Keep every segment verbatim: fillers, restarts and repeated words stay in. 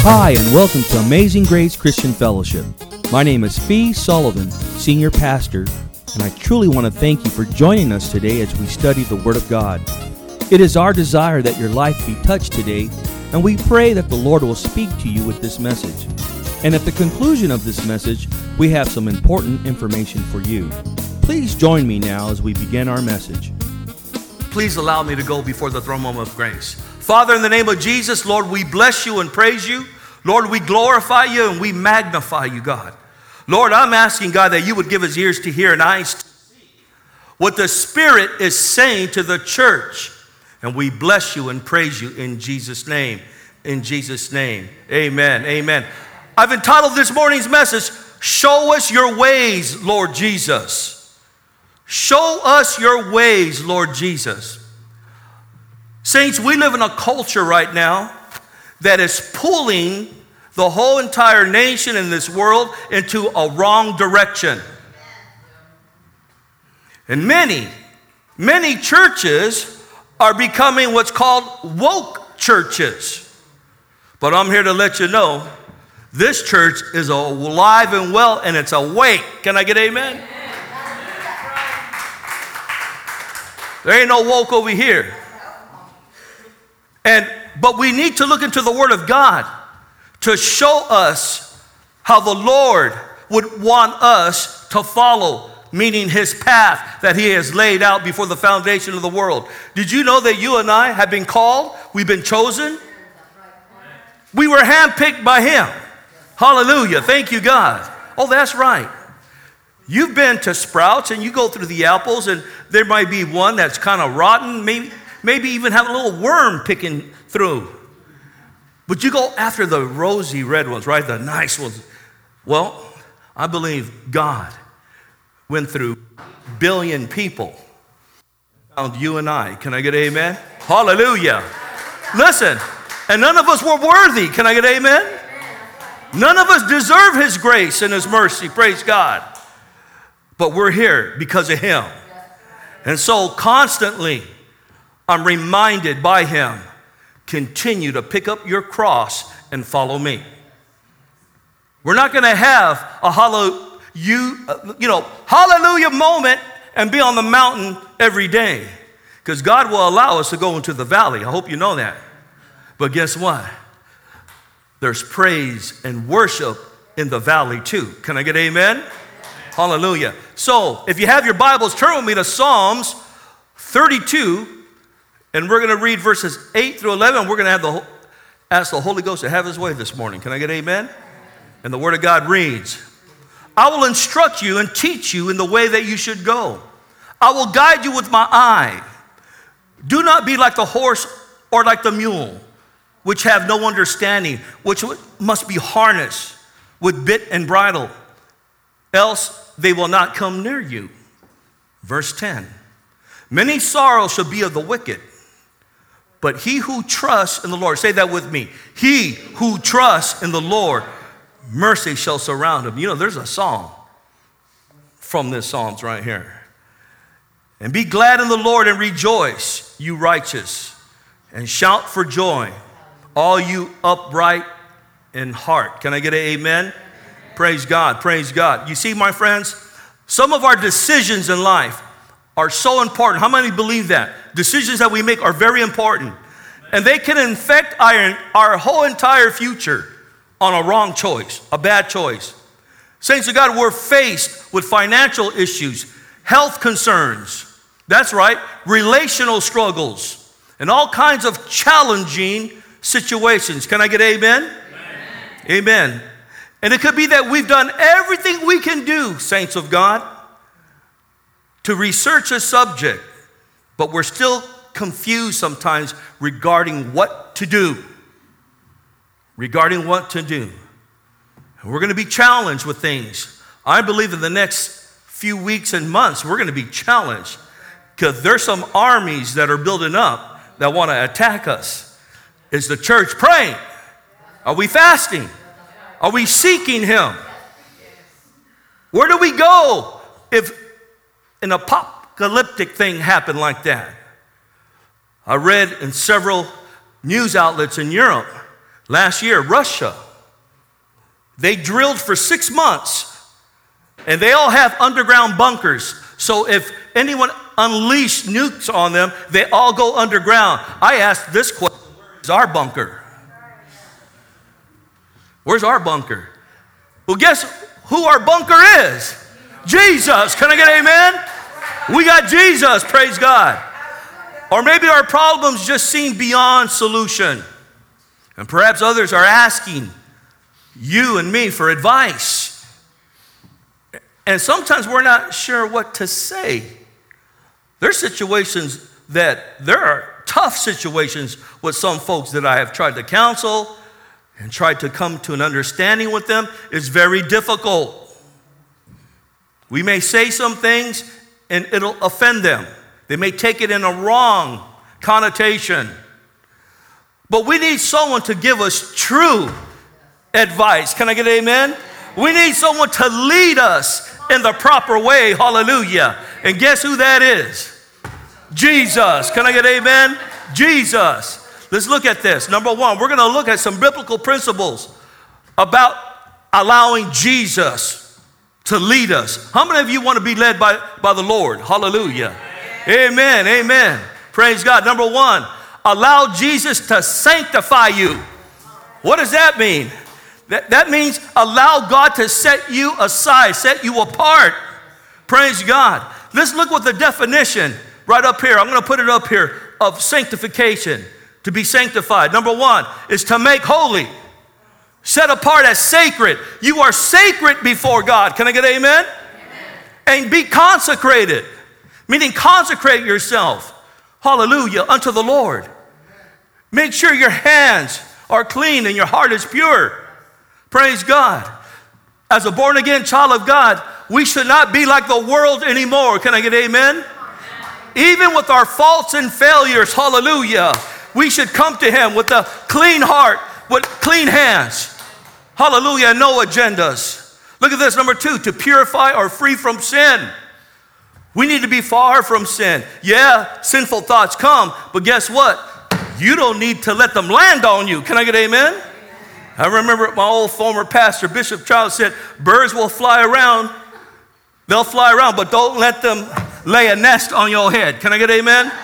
Hi, and welcome to Amazing Grace Christian Fellowship. My name is Fee Sullivan, Senior Pastor, and I truly want to thank you for joining us today as we study the Word of God. It is our desire that your life be touched today, and we pray that the Lord will speak to you with this message. And at the conclusion of this message, we have some important information for you. Please join me now as we begin our message. Please allow me to go before the throne room of grace. Father, in the name of Jesus, Lord, we bless you and praise you. Lord, we glorify you and we magnify you, God. Lord, I'm asking, God, that you would give us ears to hear and eyes to see what the Spirit is saying to the church. And we bless you and praise you in Jesus' name. In Jesus' name, amen, amen. I've entitled this morning's message, Show Us Your Ways, Lord Jesus. Show us your ways, Lord Jesus. Saints, we live in a culture right now that is pulling the whole entire nation in this world into a wrong direction. And many, many churches are becoming what's called woke churches. But I'm here to let you know, this church is alive and well and it's awake. Can I get amen? Amen. There ain't no woke over here. And but we need to look into the Word of God to show us how the Lord would want us to follow, meaning His path that He has laid out before the foundation of the world. Did you know that you and I have been called? We've been chosen. We were handpicked by Him. Hallelujah. Thank you, God. Oh, that's right. You've been to Sprouts and you go through the apples and there might be one that's kind of rotten, maybe, maybe even have a little worm picking through. But you go after the rosy red ones, right? The nice ones. Well, I believe God went through a billion people, found you and I. Can I get amen? Hallelujah. Listen, and none of us were worthy. Can I get amen? None of us deserve His grace and His mercy. Praise God. But we're here because of Him. And so constantly, I'm reminded by Him, continue to pick up your cross and follow me. We're not going to have a hollow, you, you know, hallelujah moment and be on the mountain every day. Because God will allow us to go into the valley. I hope you know that. But guess what? There's praise and worship in the valley too. Can I get amen? Hallelujah. So, if you have your Bibles, turn with me to Psalms thirty-two, and we're going to read verses eight through eleven. We're going to have the ask the Holy Ghost to have His way this morning. Can I get amen? And the Word of God reads, I will instruct you and teach you in the way that you should go. I will guide you with my eye. Do not be like the horse or like the mule, which have no understanding, which must be harnessed with bit and bridle, else they will not come near you. Verse ten, many sorrows shall be of the wicked, but he who trusts in the Lord, say that with me, he who trusts in the Lord, mercy shall surround him. You know, there's a song from this Psalms right here. And be glad in the Lord and rejoice, you righteous, and shout for joy, all you upright in heart. Can I get an amen? Amen? Praise God, praise God. You see, my friends, some of our decisions in life are so important. How many believe that? Decisions that we make are very important. And they can affect our, our whole entire future on a wrong choice, a bad choice. Saints of God, we're faced with financial issues, health concerns. That's right, relational struggles, and all kinds of challenging situations. Can I get amen? Amen. Amen. And it could be that we've done everything we can do, saints of God, to research a subject, but we're still confused sometimes regarding what to do. Regarding what to do. And we're going to be challenged with things. I believe in the next few weeks and months, we're going to be challenged because there's some armies that are building up that want to attack us. Is the church praying? Are we fasting? Are we seeking Him? Where do we go if an apocalyptic thing happened like that? I read in several news outlets in Europe Last year, Russia, they drilled for six months, and they all have underground bunkers. So if anyone unleashed nukes on them, they all go underground. I asked this question, where's our bunker? Where's our bunker? Well, guess who our bunker is? Jesus. Can I get an amen? We got Jesus, praise God. Or maybe our problems just seem beyond solution. And perhaps others are asking you and me for advice. And sometimes we're not sure what to say. There's situations that, there are tough situations with some folks that I have tried to counsel and tried to come to an understanding with them. It's very difficult. We may say some things and it'll offend them. They may take it in a wrong connotation. But we need someone to give us true advice. Can I get an amen? We need someone to lead us in the proper way. Hallelujah. And guess who that is? Jesus. Can I get an amen? Jesus. Let's look at this. Number one, we're going to look at some biblical principles about allowing Jesus to lead us. How many of you want to be led by, by the Lord? Hallelujah. Amen. Amen. Praise God. Number one, allow Jesus to sanctify you. What does that mean? That, that means allow God to set you aside, set you apart. Praise God. Let's look what the definition right up here, I'm going to put it up here, of sanctification, to be sanctified. Number one is to make holy, set apart as sacred. You are sacred before God. Can I get an amen? Amen. And be consecrated, meaning consecrate yourself, hallelujah, unto the Lord. Make sure your hands are clean and your heart is pure. Praise God. As a born-again child of God, we should not be like the world anymore. Can I get amen? Amen? Even with our faults and failures, hallelujah, we should come to Him with a clean heart, with clean hands. Hallelujah, no agendas. Look at this, number two, to purify or free from sin. We need to be far from sin. Yeah, sinful thoughts come, but guess what? You don't need to let them land on you. Can I get amen? I remember my old former pastor, Bishop Charles, said, birds will fly around. They'll fly around, but don't let them lay a nest on your head. Can I get amen? Amen?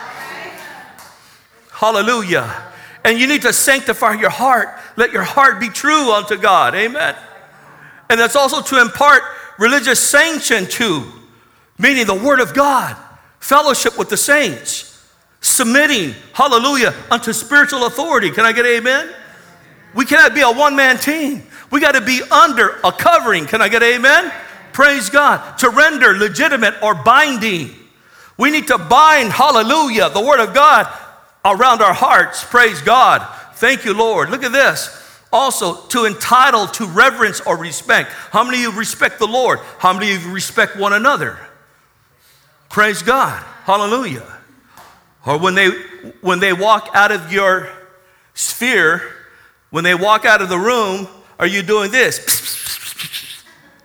Hallelujah. And you need to sanctify your heart. Let your heart be true unto God. Amen. And that's also to impart religious sanction to, meaning the Word of God, fellowship with the saints, submitting, hallelujah, unto spiritual authority. Can I get amen? We cannot be a one-man team. We got to be under a covering. Can I get amen? Praise God. To render legitimate or binding. We need to bind, hallelujah, the Word of God around our hearts. Praise God. Thank you, Lord. Look at this. Also, to entitle to reverence or respect. How many of you respect the Lord? How many of you respect one another? Praise God. Hallelujah. Or when they when they walk out of your sphere, when they walk out of the room, are you doing this?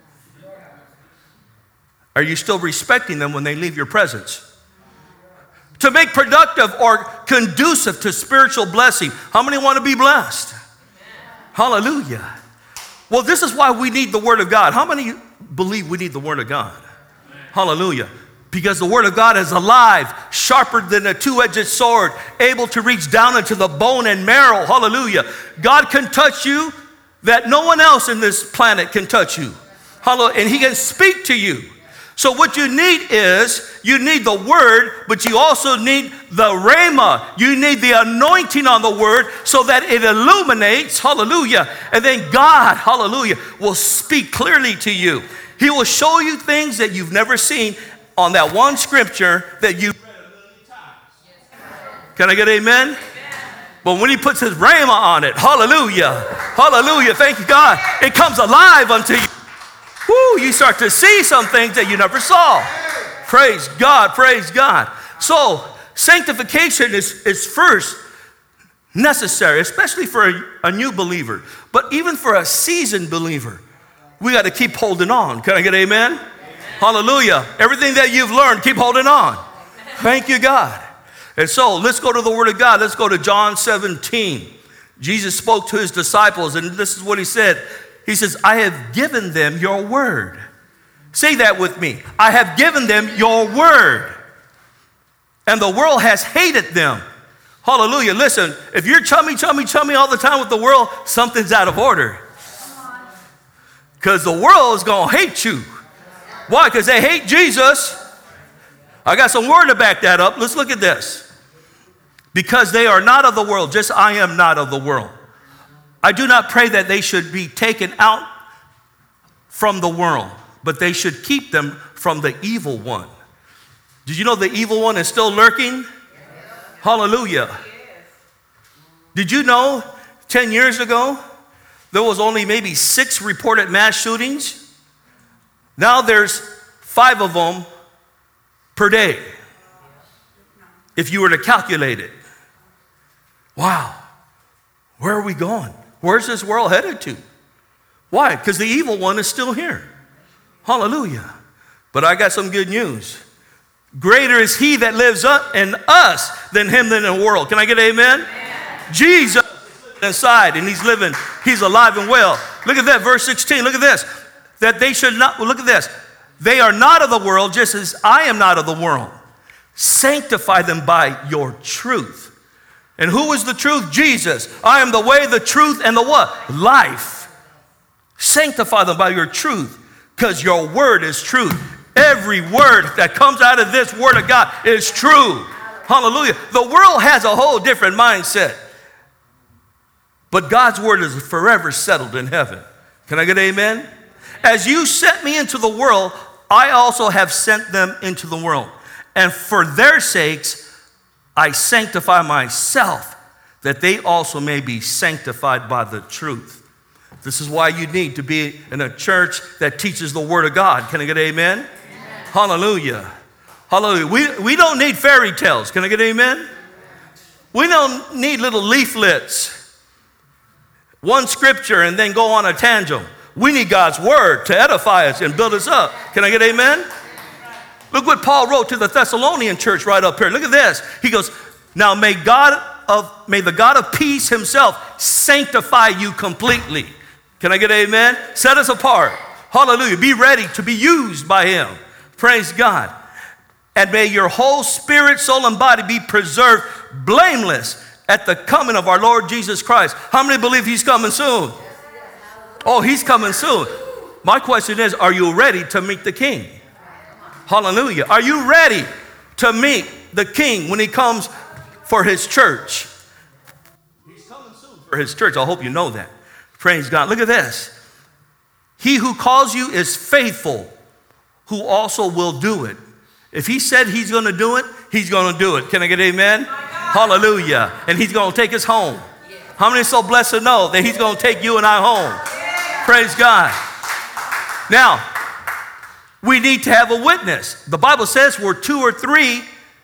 Are you still respecting them when they leave your presence? To make productive or conducive to spiritual blessing. How many want to be blessed? Hallelujah. Well, this is why we need the Word of God. How many believe we need the Word of God? Hallelujah. Because the Word of God is alive, sharper than a two-edged sword, able to reach down into the bone and marrow. Hallelujah. God can touch you that no one else in this planet can touch you. Hallelujah. And He can speak to you. So what you need is, you need the Word, but you also need the Rhema. You need the anointing on the Word so that it illuminates, hallelujah. And then God, hallelujah, will speak clearly to you. He will show you things that you've never seen on that one scripture that you read a million times. Can I get amen? Amen? But when He puts His Rhema on it, hallelujah, hallelujah, thank you, God, it comes alive unto you. Woo, you start to see some things that you never saw. Praise God, praise God. So sanctification is, is first necessary, especially for a, a new believer. But even for a seasoned believer, we got to keep holding on. Can I get amen? Amen? Hallelujah. Everything that you've learned, keep holding on. Amen. Thank you, God. And so let's go to the Word of God. Let's go to John seventeen. Jesus spoke to his disciples, and this is what he said. He says, I have given them your word. Say that with me. I have given them your word. And the world has hated them. Hallelujah. Listen, if you're chummy, chummy, chummy all the time with the world, something's out of order. Because the world is going to hate you. Why? Because they hate Jesus. I got some word to back that up. Let's look at this. Because they are not of the world, just I am not of the world. I do not pray that they should be taken out from the world, but they should keep them from the evil one. Did you know the evil one is still lurking? Hallelujah. Did you know ten years ago, there was only maybe six reported mass shootings? Now there's five of them per day, if you were to calculate it. Wow. Where are we going? Where's this world headed to? Why? Because the evil one is still here. Hallelujah. But I got some good news. Greater is he that lives up in us than him that in the world. Can I get an amen? Amen. Jesus is inside and he's living, he's alive and well. Look at that, verse sixteen. Look at this. That they should not, well, look at this. They are not of the world, just as I am not of the world. Sanctify them by your truth. And who is the truth? Jesus. I am the way, the truth, and the what? Life. Sanctify them by your truth, because your word is truth. Every word that comes out of this word of God is true. Hallelujah. The world has a whole different mindset. But God's word is forever settled in heaven. Can I get an amen? As you sent me into the world, I also have sent them into the world. And for their sakes, I sanctify myself, that they also may be sanctified by the truth. This is why you need to be in a church that teaches the word of God. Can I get an amen? Amen. Hallelujah. Hallelujah. We, we don't need fairy tales. Can I get an amen? We don't need little leaflets. One scripture and then go on a tangent. We need God's word to edify us and build us up. Can I get an amen? Look what Paul wrote to the Thessalonian church right up here. Look at this. He goes, now may God of, may the God of peace himself sanctify you completely. Can I get an amen? Set us apart. Hallelujah. Be ready to be used by him. Praise God. And may your whole spirit, soul, and body be preserved blameless at the coming of our Lord Jesus Christ. How many believe he's coming soon? Oh, he's coming soon. My question is, are you ready to meet the King? Hallelujah. Are you ready to meet the King when he comes for his church? He's coming soon for his church. I hope you know that. Praise God. Look at this. He who calls you is faithful, who also will do it. If he said he's going to do it, he's going to do it. Can I get amen? Hallelujah. And he's going to take us home. How many are so blessed to know that he's going to take you and I home? Praise God. Now, we need to have a witness. The Bible says where two or three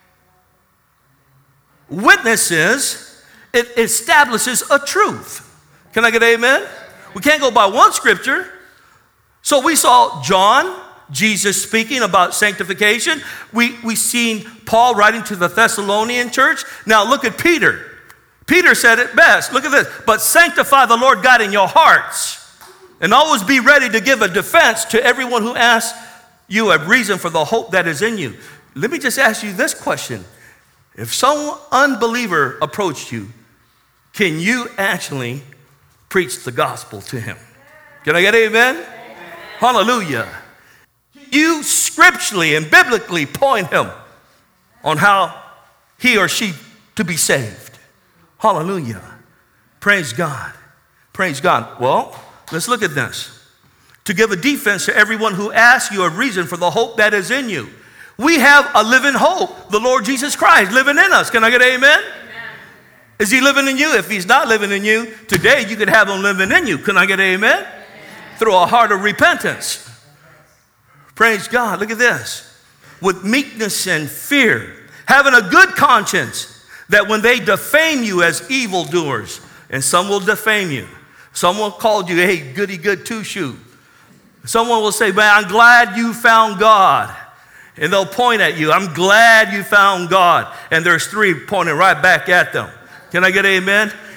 witnesses, it establishes a truth. Can I get an amen? We can't go by one scripture. So we saw John, Jesus speaking about sanctification. We we seen Paul writing to the Thessalonian church. Now look at Peter. Peter said it best. Look at this. But sanctify the Lord God in your hearts, and always be ready to give a defense to everyone who asks you a reason for the hope that is in you. Let me just ask you this question. If some unbeliever approached you, can you actually preach the gospel to him? Can I get an amen? Amen. Hallelujah. You scripturally and biblically point him on how he or she to be saved. Hallelujah. Praise God. Praise God. Well, let's look at this. To give a defense to everyone who asks you a reason for the hope that is in you. We have a living hope, the Lord Jesus Christ living in us. Can I get an amen? Amen. Is he living in you? If he's not living in you, today you could have him living in you. Can I get an amen? Amen. Through a heart of repentance. Praise God. Look at this. With meekness and fear, having a good conscience, that when they defame you as evildoers, and some will defame you. Some will call you, hey, goody good two-shoe. Someone will say, man, I'm glad you found God. And they'll point at you. I'm glad you found God. And there's three pointing right back at them. Can I get an amen?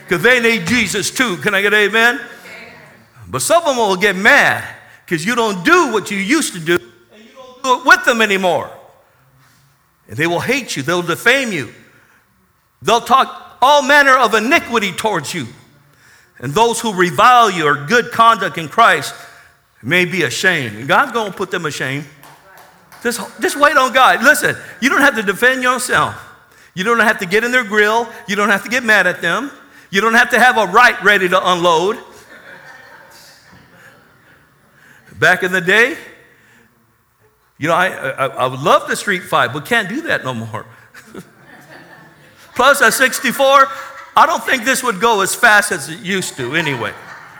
because they need Jesus too. Can I get an amen? But some of them will get mad because you don't do what you used to do, and you don't do it with them anymore. And they will hate you. They'll defame you. They'll talk all manner of iniquity towards you. And those who revile your good conduct in Christ may be ashamed. And God's going to put them ashamed. Just, just wait on God. Listen, you don't have to defend yourself. You don't have to get in their grill. You don't have to get mad at them. You don't have to have a right ready to unload. Back in the day, you know, I, I, I would love the street fight, but can't do that no more. Plus, at sixty-four, I don't think this would go as fast as it used to anyway.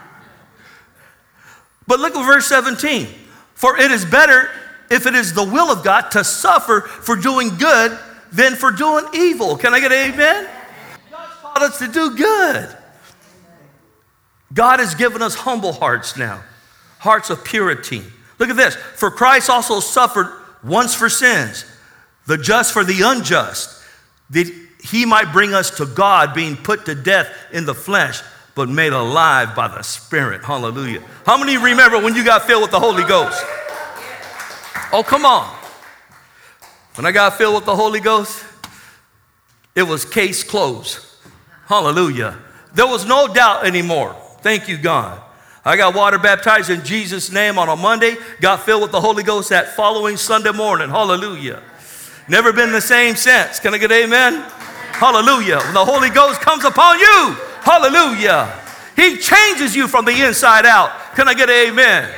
But look at verse seventeen. For it is better, if it is the will of God, to suffer for doing good than for doing evil. Can I get an amen? God taught us to do good. God has given us humble hearts now, hearts of purity. Look at this. For Christ also suffered once for sins, the just for the unjust, that he might bring us to God, being put to death in the flesh, but made alive by the Spirit. Hallelujah. How many remember when you got filled with the Holy Ghost? Oh, come on. When I got filled with the Holy Ghost, it was case closed. Hallelujah. There was no doubt anymore. Thank you, God. I got water baptized in Jesus' name on a Monday, got filled with the Holy Ghost that following Sunday morning. Hallelujah. Never been the same since. Can I get amen? Hallelujah. When the Holy Ghost comes upon you, hallelujah, he changes you from the inside out. Can I get an amen?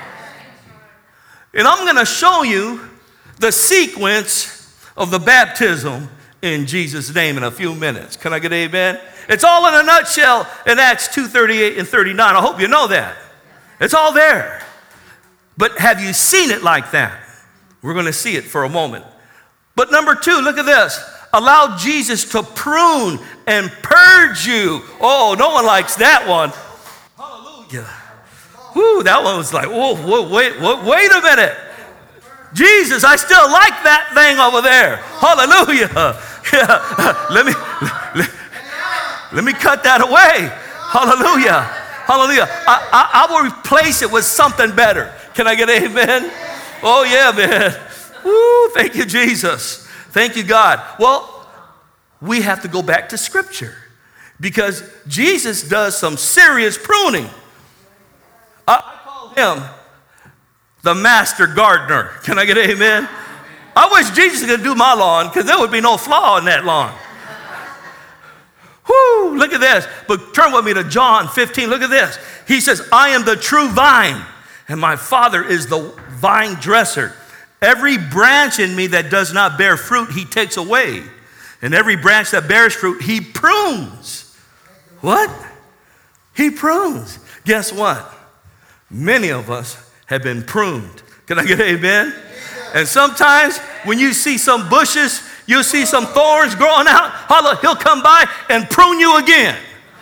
And I'm going to show you the sequence of the baptism in Jesus' name in a few minutes. Can I get an amen? It's all in a nutshell in Acts two thirty-eight and thirty-nine. I hope you know that. It's all there. But have you seen it like that? We're going to see it for a moment. But number two, look at this. Allow Jesus to prune and purge you. Oh, no one likes that one. Hallelujah. Whew, that one was like, whoa, whoa, wait, whoa, wait a minute. Jesus, I still like that thing over there. Hallelujah. Yeah. Let me, let, let me cut that away. Hallelujah. Hallelujah. I, I, I will replace it with something better. Can I get an amen? Oh, yeah, man. Woo, thank you, Jesus. Thank you, God. Well, we have to go back to Scripture because Jesus does some serious pruning. I call him the master gardener. Can I get an amen? I wish Jesus could do my lawn because there would be no flaw in that lawn. Whoo, look at this. But turn with me to John fifteen. Look at this. He says, I am the true vine, and my Father is the vine dresser. Every branch in me that does not bear fruit, he takes away. And every branch that bears fruit, he prunes. What? He prunes. Guess what? Many of us have been pruned. Can I get an amen? And sometimes when you see some bushes, you'll see some thorns growing out, he'll come by and prune you again.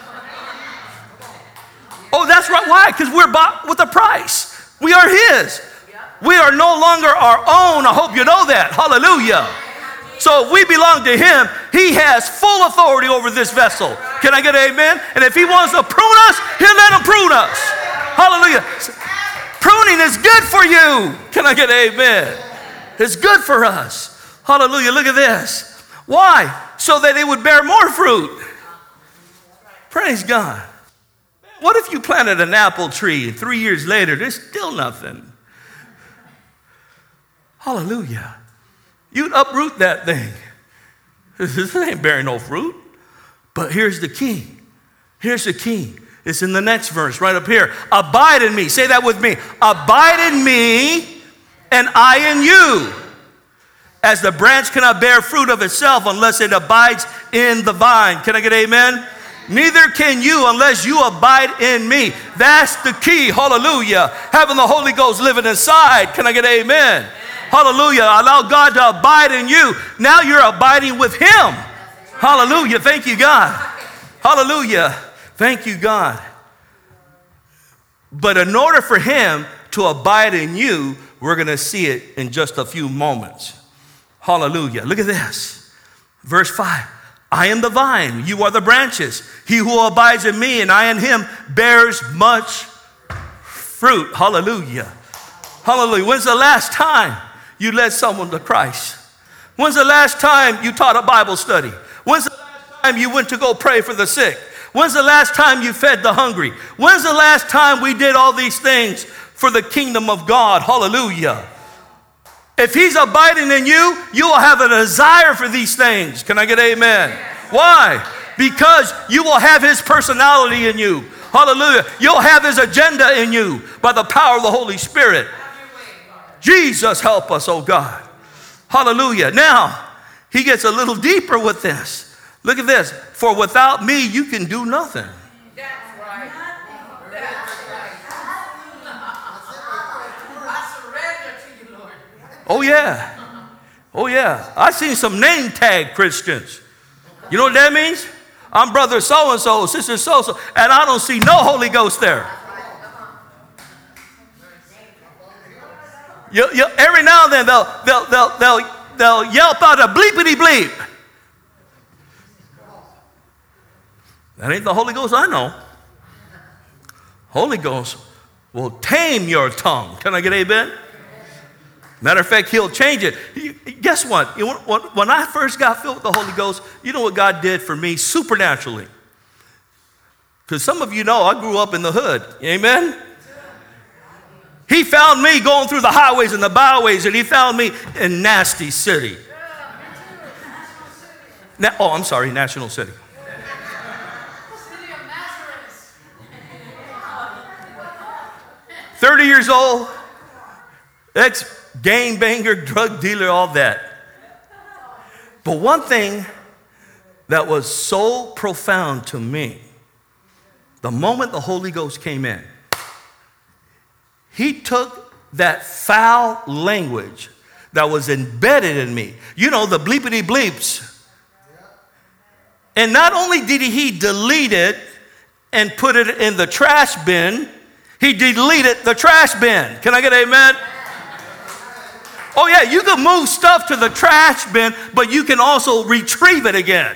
Oh, that's right. Why? Because we're bought with a price. We are his. We are no longer our own. I hope you know that. Hallelujah. So if we belong to him, he has full authority over this vessel. Can I get an amen? And if he wants to prune us, he'll let him prune us. Hallelujah. Pruning is good for you. Can I get an amen? It's good for us. Hallelujah. Look at this. Why? So that it would bear more fruit. Praise God. What if you planted an apple tree and three years later, there's still nothing? Hallelujah. You'd uproot that thing. This ain't bearing no fruit. But here's the key. Here's the key. It's in the next verse right up here. Abide in me. Say that with me. Abide in me and I in you. As the branch cannot bear fruit of itself unless it abides in the vine. Can I get amen? Neither can you unless you abide in me. That's the key. Hallelujah. Having the Holy Ghost living inside. Can I get amen? Hallelujah. Allow God to abide in you. Now you're abiding with him. Hallelujah. Thank you, God. Hallelujah. Thank you, God. But in order for him to abide in you, we're going to see it in just a few moments. Hallelujah. Look at this. Verse five. I am the vine, you are the branches. He who abides in me and I in him bears much fruit. Hallelujah. Hallelujah. When's the last time you led someone to Christ? When's the last time you taught a Bible study? When's the last time you went to go pray for the sick? When's the last time you fed the hungry? When's the last time we did all these things for the kingdom of God? Hallelujah. If he's abiding in you, you will have a desire for these things. Can I get amen? Why? Because you will have his personality in you. Hallelujah. You'll have his agenda in you by the power of the Holy Spirit. Jesus, help us, oh God. Hallelujah. Now, he gets a little deeper with this. Look at this. For without me, you can do nothing. That's right. That's right. I surrender to you, Lord. Oh, yeah. Oh, yeah. I've seen some name tag Christians. You know what that means? I'm brother so-and-so, sister so-and-so, and I don't see no Holy Ghost there. You, you, every now and then they'll, they'll, they'll, they'll, they'll yelp out a bleepity bleep. That ain't the Holy Ghost I know. Holy Ghost will tame your tongue. Can I get amen? Matter of fact, he'll change it. He, guess what? You know, when, when I first got filled with the Holy Ghost, you know what God did for me supernaturally? Because some of you know I grew up in the hood. Amen? He found me going through the highways and the byways, and he found me in Nasty City. Na- oh, I'm sorry, National City. thirty years old, ex-gangbanger, drug dealer, all that. But one thing that was so profound to me, the moment the Holy Ghost came in, he took that foul language that was embedded in me. You know, the bleepity bleeps. And not only did he delete it and put it in the trash bin, he deleted the trash bin. Can I get an amen? Oh yeah, you can move stuff to the trash bin, but you can also retrieve it again.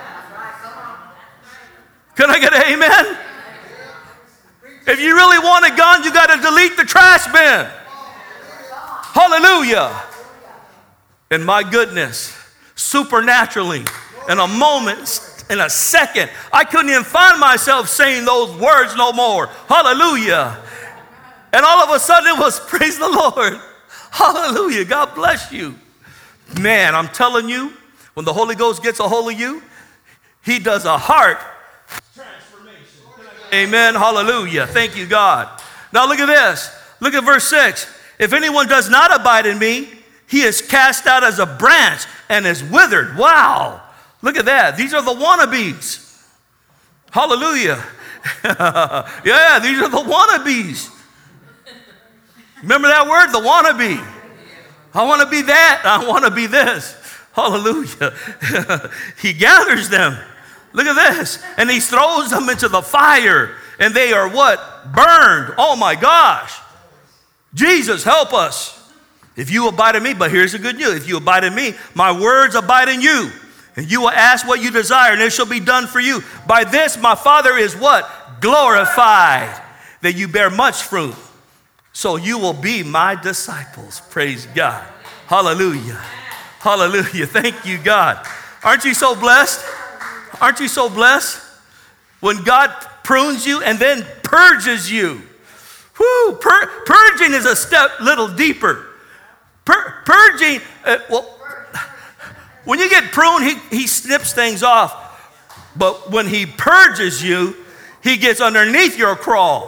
Can I get an amen? If you really want it gone, you got to delete the trash bin. Hallelujah. And my goodness, supernaturally, in a moment, in a second, I couldn't even find myself saying those words no more. Hallelujah. And all of a sudden it was, praise the Lord. Hallelujah. God bless you. Man, I'm telling you, when the Holy Ghost gets a hold of you, he does a heart transformation. Amen. Hallelujah. Thank you, God. Now look at this. Look at verse six. If anyone does not abide in me, he is cast out as a branch and is withered. Wow. Look at that. These are the wannabes. Hallelujah. Yeah, these are the wannabes. Remember that word, the wannabe. I want to be that. I want to be this. Hallelujah. He gathers them. Look at this. And he throws them into the fire. And they are what? Burned. Oh my gosh. Jesus, help us. If you abide in me, but here's the good news. If you abide in me, my words abide in you. And you will ask what you desire, and it shall be done for you. By this, my Father is what? Glorified. That you bear much fruit. So you will be my disciples. Praise God. Hallelujah. Hallelujah. Thank you, God. Aren't you so blessed? Aren't you so blessed? When God prunes you and then purges you. Whew, pur- purging is a step little deeper. Pur- purging, uh, well, when you get pruned, he, he snips things off. But when he purges you, he gets underneath your crawl.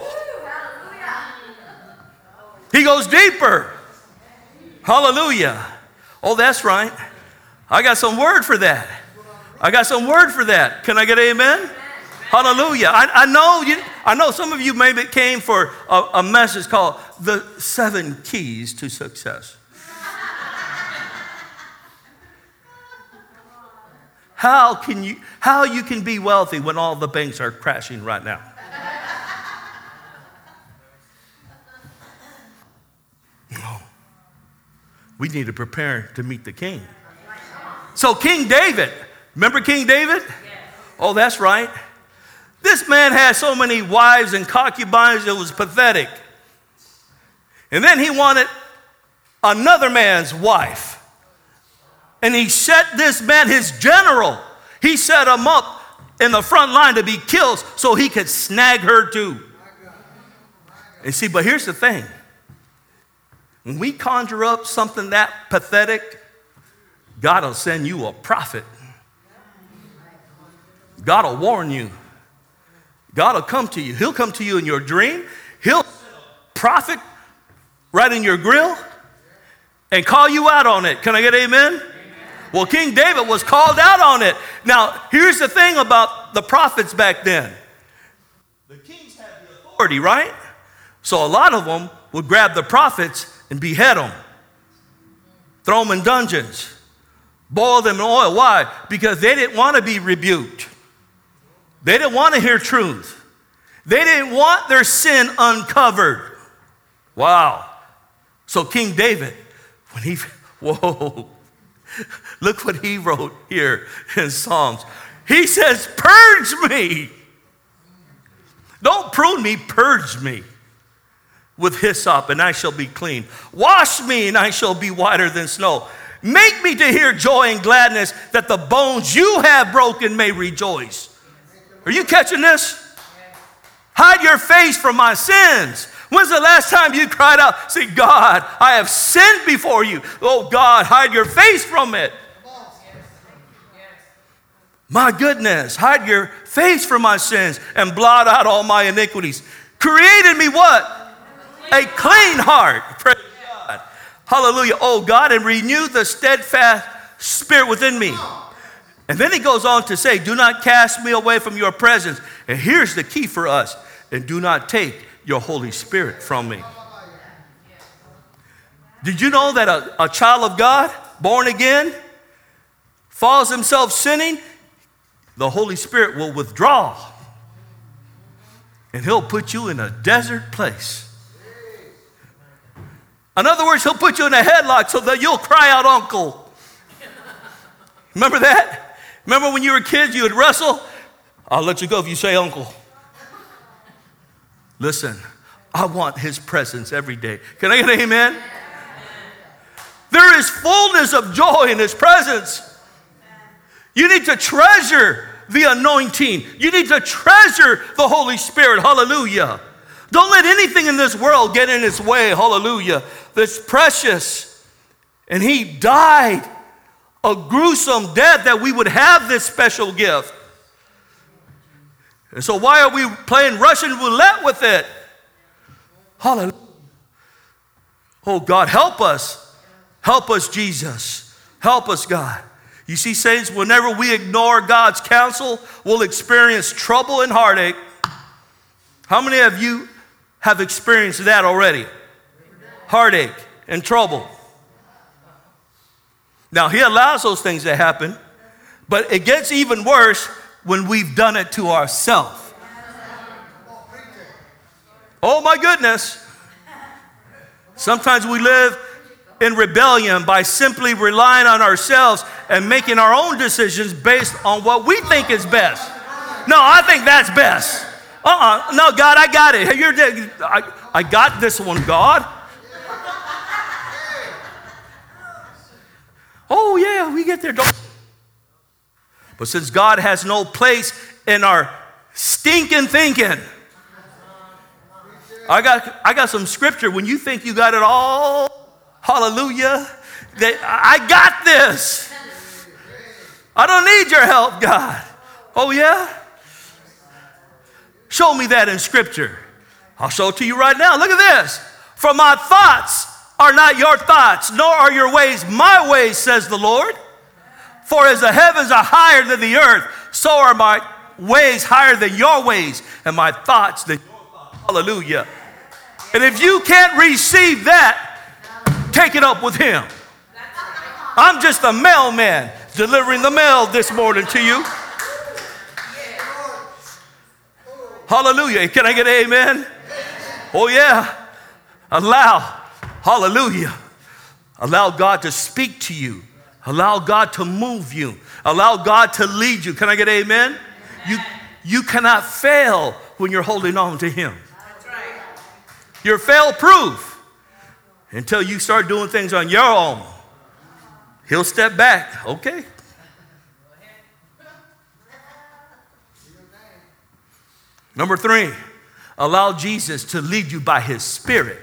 He goes deeper. Hallelujah. Oh, that's right. I got some word for that. I got some word for that. Can I get an amen? Hallelujah. I, I know you, I know some of you maybe came for a, a message called The Seven Keys to Success. How can you, how you can be wealthy when all the banks are crashing right now? No. We need to prepare to meet the king. So King David, Remember King David? Oh, that's right. This man had so many wives and concubines, it was pathetic. And then he wanted another man's wife. And he set this man, his general, he set him up in the front line to be killed so he could snag her too. And see, but here's the thing. When we conjure up something that pathetic, God will send you a prophet. God will warn you. God will come to you. He'll come to you in your dream. He'll send a prophet right in your grill and call you out on it. Can I get amen? Amen? Well, King David was called out on it. Now, here's the thing about the prophets back then. The kings had the authority, right? So a lot of them would grab the prophets and behead them, throw them in dungeons, boil them in oil. Why? Because they didn't want to be rebuked. They didn't want to hear truth. They didn't want their sin uncovered. Wow. So King David, when he, whoa, look what he wrote here in Psalms. He says, purge me. Don't prune me, purge me with hyssop, and I shall be clean. Wash me, and I shall be whiter than snow. Make me to hear joy and gladness, that the bones you have broken may rejoice. Are you catching this? Hide your face from my sins. When's the last time you cried out, say, God, I have sinned before you. Oh, God, hide your face from it. My goodness, hide your face from my sins and blot out all my iniquities. Created me what? A clean heart. Praise God. Hallelujah. Oh, God, and renew the steadfast spirit within me. And then he goes on to say, do not cast me away from your presence. And here's the key for us. And do not take your Holy Spirit from me. Did you know that a, a child of God, born again, falls himself sinning, the Holy Spirit will withdraw. And he'll put you in a desert place. In other words, he'll put you in a headlock so that you'll cry out, uncle. Remember that? Remember when you were kids, you would wrestle? I'll let you go if you say uncle. Listen, I want his presence every day. Can I get an amen? There is fullness of joy in his presence. You need to treasure the anointing. You need to treasure the Holy Spirit. Hallelujah. Don't let anything in this world get in its way. Hallelujah. That's precious. And he died a gruesome death that we would have this special gift. And so why are we playing Russian roulette with it? Hallelujah. Oh, God, help us. Help us, Jesus. Help us, God. You see, saints, whenever we ignore God's counsel, we'll experience trouble and heartache. How many of you have experienced that already? Heartache and trouble. Now, he allows those things to happen, but it gets even worse when we've done it to ourselves. Oh, my goodness. Sometimes we live in rebellion by simply relying on ourselves and making our own decisions based on what we think is best. No, I think that's best. Uh-uh. No, God, I got it. Hey, you're, I, I got this one, God. Oh, yeah, we get there. Don't. But since God has no place in our stinking thinking, I got, I got some scripture. When you think you got it all, hallelujah, that I got this. I don't need your help, God. Oh, yeah? Show me that in scripture. I'll show it to you right now. Look at this. For my thoughts are not your thoughts, nor are your ways my ways, says the Lord. For as the heavens are higher than the earth, so are my ways higher than your ways, and my thoughts than your thoughts. Hallelujah. And if you can't receive that, take it up with him. I'm just a mailman delivering the mail this morning to you. Hallelujah. Can I get an amen? Oh, yeah. Allow, hallelujah. Allow God to speak to you. Allow God to move you. Allow God to lead you. Can I get amen? Amen. You, you cannot fail when you're holding on to Him. That's right. You're fail-proof until you start doing things on your own. He'll step back. Okay. Number three, allow Jesus to lead you by His Spirit.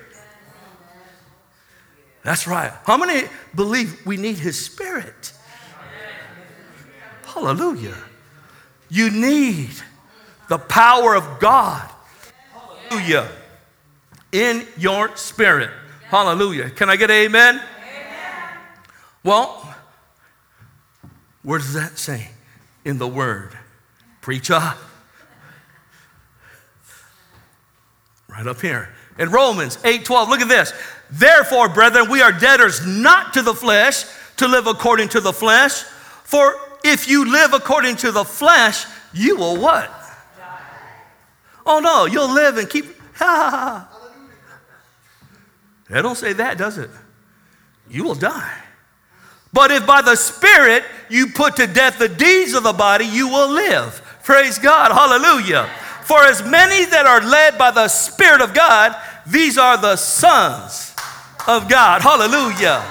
That's right. How many believe we need His Spirit? Hallelujah. You need the power of God. Hallelujah. In your spirit. Hallelujah. Can I get an amen? Amen. Well, where does that say? In the Word. Preacher. Right up here. In Romans eight twelve, look at this. Therefore, brethren, we are debtors not to the flesh, to live according to the flesh. For if you live according to the flesh, you will what? Die. Oh no, you'll live and keep, ha ha ha. They don't say that, does it? You will die. But if by the Spirit you put to death the deeds of the body, you will live. Praise God, hallelujah. For as many that are led by the Spirit of God, these are the sons of God. Hallelujah.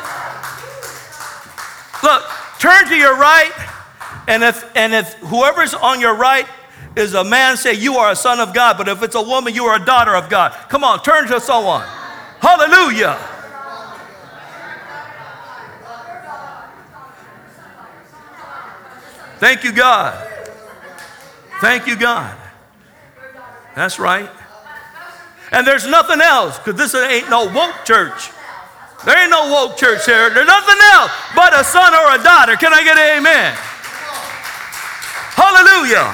Look, turn to your right, and if and if whoever's on your right is a man, say you are a son of God. But if it's a woman, you are a daughter of God. Come on, turn to someone. Hallelujah. Thank you, God. Thank you, God. That's right. And there's nothing else, because this ain't no woke church. There ain't no woke church here. There's nothing else but a son or a daughter. Can I get an amen? Hallelujah.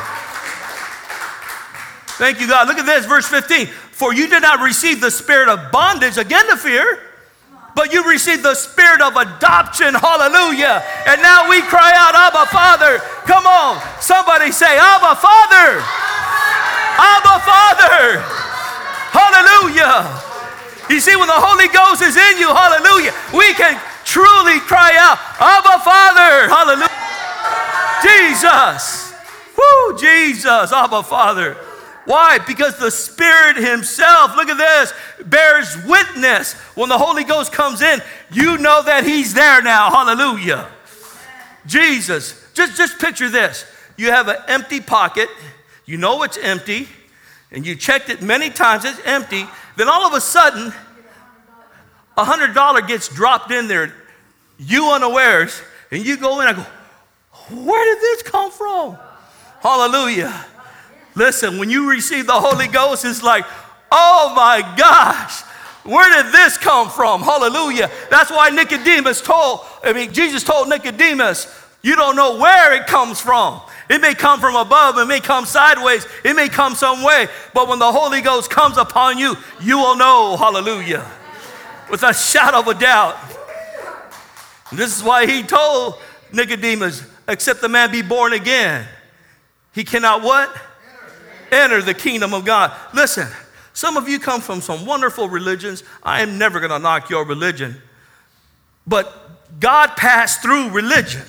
Thank you, God. Look at this, verse fifteen. For you did not receive the spirit of bondage, again to fear, but you received the spirit of adoption. Hallelujah. And now we cry out, Abba, Father. Come on. Somebody say, Abba, Father. Abba, Father. Hallelujah. You see, when the Holy Ghost is in you, hallelujah, we can truly cry out, Abba, Father. Hallelujah. Jesus. Woo, Jesus. Abba, Father. Why? Because the Spirit Himself, look at this, bears witness. When the Holy Ghost comes in, you know that He's there now. Hallelujah. Jesus. Just, just picture this. You have an empty pocket. You know it's empty. And you checked it many times. It's empty. Then all of a sudden, a hundred dollar gets dropped in there. You unawares. And you go in and go, where did this come from? Hallelujah. Listen, when you receive the Holy Ghost, it's like, oh my gosh, where did this come from? Hallelujah. That's why Nicodemus told, I mean, Jesus told Nicodemus, you don't know where it comes from. It may come from above, it may come sideways, it may come some way, but when the Holy Ghost comes upon you, you will know, hallelujah, with a shadow of a doubt. And this is why He told Nicodemus, except the man be born again, he cannot what? Enter the kingdom of God. Listen, some of you come from some wonderful religions. I am never going to knock your religion. But God passed through religion.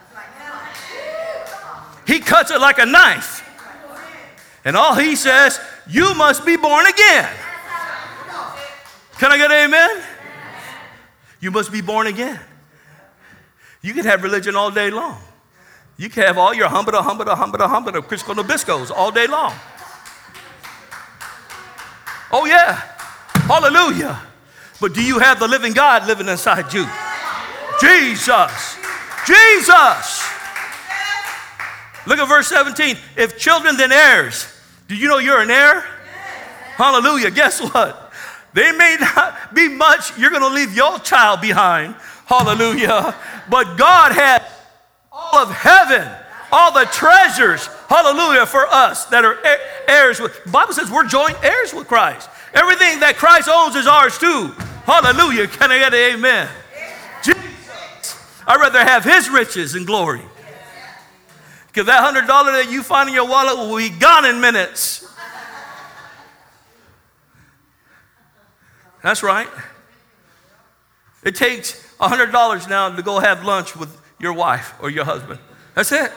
He cuts it like a knife. And all He says, you must be born again. Can I get an amen? You must be born again. You can have religion all day long. You can have all your humbada, humbada, humbada, humbada, Crisco Nabiscos all day long. Oh yeah, hallelujah. But do you have the living God living inside you? Jesus, Jesus. Look at verse seventeen. If children, then heirs. Do you know you're an heir? Hallelujah. Guess what? There may not be much. You're going to leave your child behind. Hallelujah. But God had all of heaven, all the treasures, hallelujah, for us that are heirs with. The Bible says we're joint heirs with Christ. Everything that Christ owns is ours too. Hallelujah. Can I get an amen? Jesus. I'd rather have His riches and glory. Because that hundred dollars that you find in your wallet will be gone in minutes. That's right. It takes a hundred dollars now to go have lunch with your wife or your husband. That's it.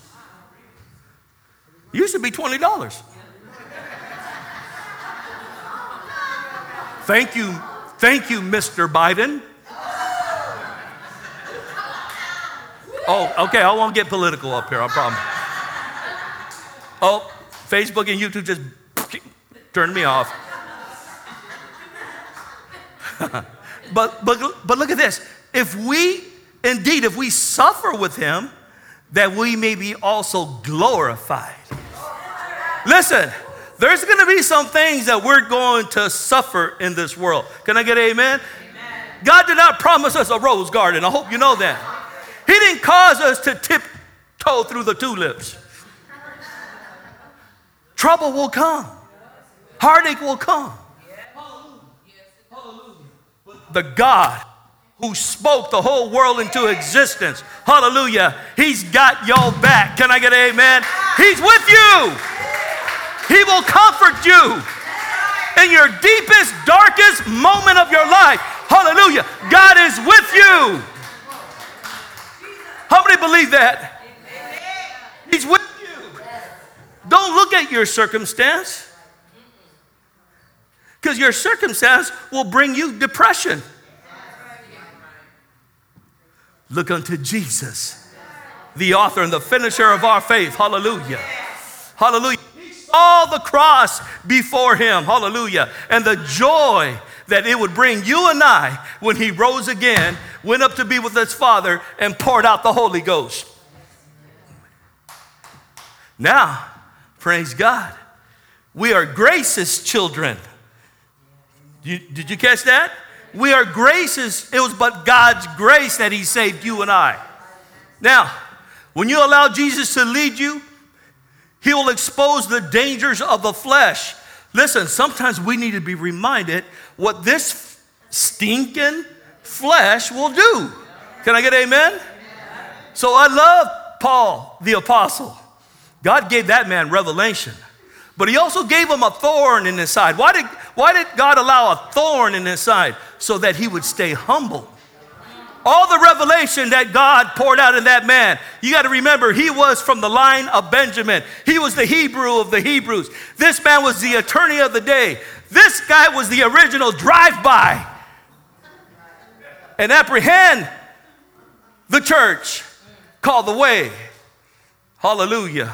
It used to be twenty dollars. Thank you, thank you, Mister Biden. Oh, okay, I won't get political up here, I promise. Oh, Facebook and YouTube just turned me off. but, but, but look at this. If we, indeed, if we suffer with him, that we may be also glorified. Listen, there's going to be some things that we're going to suffer in this world. Can I get an amen? Amen? God did not promise us a rose garden. I hope you know that. He didn't cause us to tiptoe through the tulips. Trouble will come. Heartache will come. The God who spoke the whole world into existence, hallelujah, he's got your back. Can I get an amen? He's with you. He will comfort you in your deepest, darkest moment of your life. Hallelujah. God is with you. How many believe that? He's with you. Don't look at your circumstance, because your circumstance will bring you depression. Look unto Jesus, the author and the finisher of our faith. Hallelujah. Hallelujah. He saw the cross before him. Hallelujah. And the joy that it would bring you and I when he rose again, went up to be with his Father, and poured out the Holy Ghost. Now, praise God, we are grace's children. You, did you catch that? We are grace's. It was but God's grace that he saved you and I. Now, when you allow Jesus to lead you, he will expose the dangers of the flesh. Listen, sometimes we need to be reminded what this stinking flesh will do. Can I get an amen? So I love Paul, the apostle. God gave that man revelation, but he also gave him a thorn in his side. Why did, why did God allow a thorn in his side? So that he would stay humble. All the revelation that God poured out in that man, you got to remember, he was from the line of Benjamin. He was the Hebrew of the Hebrews. This man was the attorney of the day. This guy was the original drive-by and apprehend the church called the Way. Hallelujah.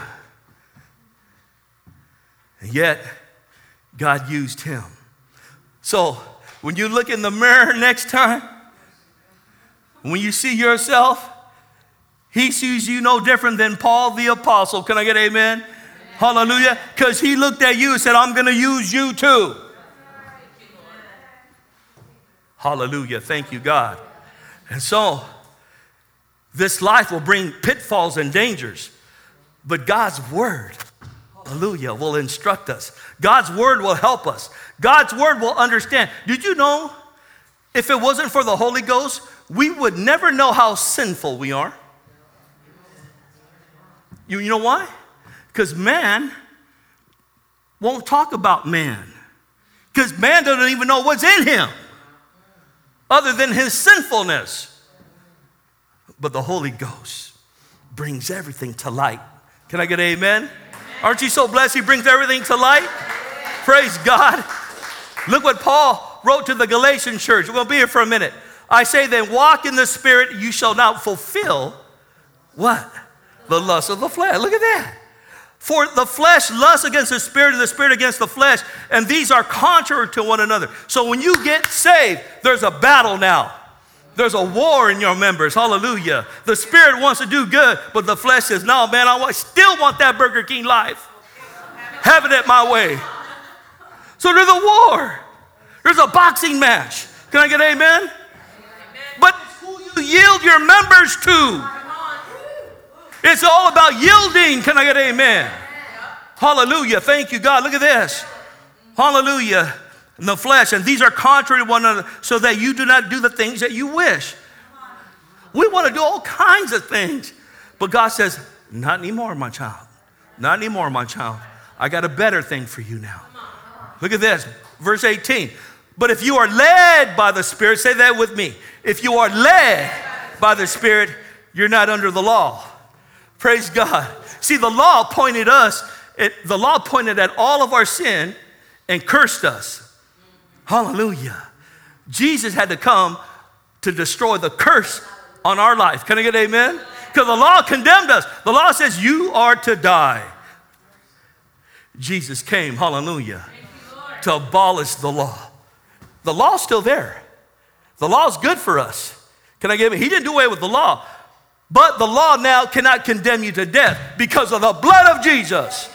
And yet, God used him. So, when you look in the mirror next time, when you see yourself, he sees you no different than Paul the apostle. Can I get amen? Amen. Hallelujah. Because he looked at you and said, I'm going to use you too. Hallelujah. Thank you, God. And so, this life will bring pitfalls and dangers, but God's word, hallelujah, will instruct us. God's word will help us. God's word will understand. Did you know, if it wasn't for the Holy Ghost, we would never know how sinful we are? You, you know why? Because man won't talk about man. Because man doesn't even know what's in him other than his sinfulness. But the Holy Ghost brings everything to light. Can I get an amen? Amen. Aren't you so blessed he brings everything to light? Amen. Praise God. Look what Paul wrote to the Galatian church. We'll be here for a minute. I say then, walk in the Spirit, you shall not fulfill what? The lust of the flesh. Look at that. For the flesh lusts against the Spirit and the Spirit against the flesh, and these are contrary to one another. So when you get saved, there's a battle now. There's a war in your members. Hallelujah. The Spirit wants to do good, but the flesh says, no, man, I still want that Burger King life. Have it at my way. So there's a war. There's a boxing match. Can I get an amen? Amen. But it's who you yield your members to. It's all about yielding. Can I get an amen? Hallelujah. Thank you, God. Look at this. Hallelujah. In the flesh. And these are contrary to one another, so that you do not do the things that you wish. We want to do all kinds of things. But God says, not anymore, my child. Not anymore, my child. I got a better thing for you now. Look at this. Verse eighteen. But if you are led by the Spirit, say that with me. If you are led by the Spirit, you're not under the law. Praise God. See, the law pointed us, it, the law pointed at all of our sin and cursed us. Hallelujah. Jesus had to come to destroy the curse on our life. Can I get amen? Because the law condemned us. The law says you are to die. Jesus came, hallelujah, to abolish the law. The law's still there. The law's good for us. Can I give it? He didn't do away with the law. But the law now cannot condemn you to death because of the blood of Jesus.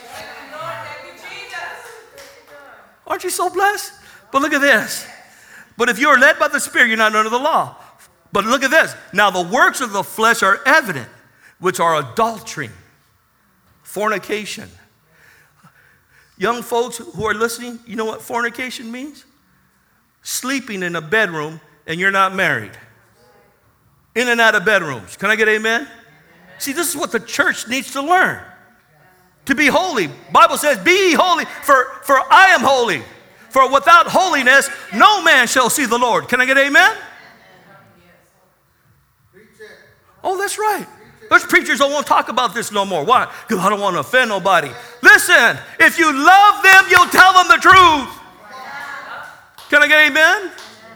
Aren't you so blessed? But look at this. But if you're led by the Spirit, you're not under the law. But look at this. Now the works of the flesh are evident, which are adultery, fornication. Young folks who are listening, you know what fornication means? Sleeping in a bedroom and you're not married. In and out of bedrooms. Can I get amen? Amen? See, this is what the church needs to learn. To be holy. Bible says, be ye holy, for, for I am holy. For without holiness, no man shall see the Lord. Can I get amen? Oh, that's right. There's preachers that won't talk about this no more. Why? Because I don't want to offend nobody. Listen, if you love them, you'll tell them the truth. Can I get amen?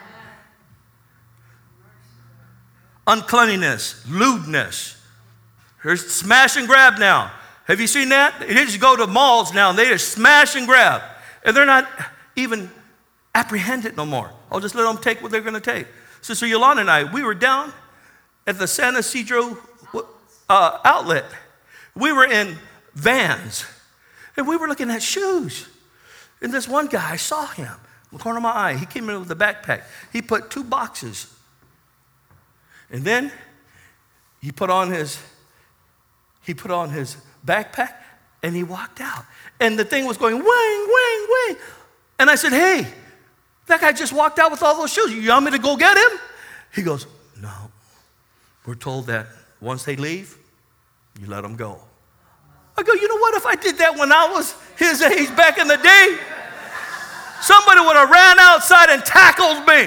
Uncleanliness, lewdness. Here's smash and grab now. Have you seen that? They just go to malls now and they just smash and grab. And they're not even apprehended no more. I'll just let them take what they're going to take. Sister Yolanda and I, we were down at the San Ysidro uh, outlet. We were in Vans. And we were looking at shoes. And this one guy, I saw him in the corner of my eye. He came in with a backpack. He put two boxes. And then he put on his, he put on his backpack and he walked out. And the thing was going wing, wing, wing. And I said, hey, that guy just walked out with all those shoes. You want me to go get him? He goes, no. We're told that once they leave, you let them go. I go, you know what? If I did that when I was his age back in the day, somebody would have ran outside and tackled me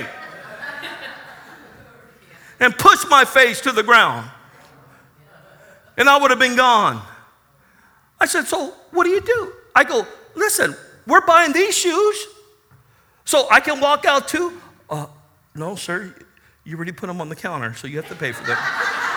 and pushed my face to the ground. And I would have been gone. I said, so what do you do? I go, listen, we're buying these shoes, so I can walk out too? Uh, no, sir, you already put them on the counter, so you have to pay for them.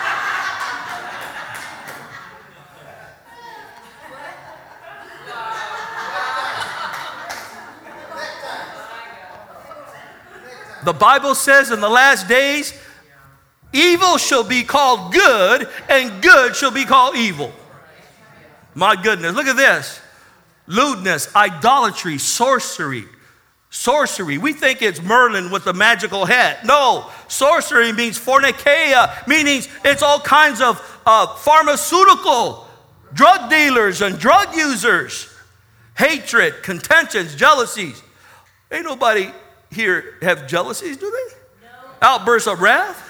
The Bible says in the last days, evil shall be called good, and good shall be called evil. My goodness, look at this. Lewdness, idolatry, sorcery. Sorcery, we think it's Merlin with the magical hat. No, sorcery means fornicaia, meaning it's all kinds of uh, pharmaceutical, drug dealers and drug users. Hatred, contentions, jealousies. Ain't nobody here have jealousies, do they? No. Outbursts of wrath?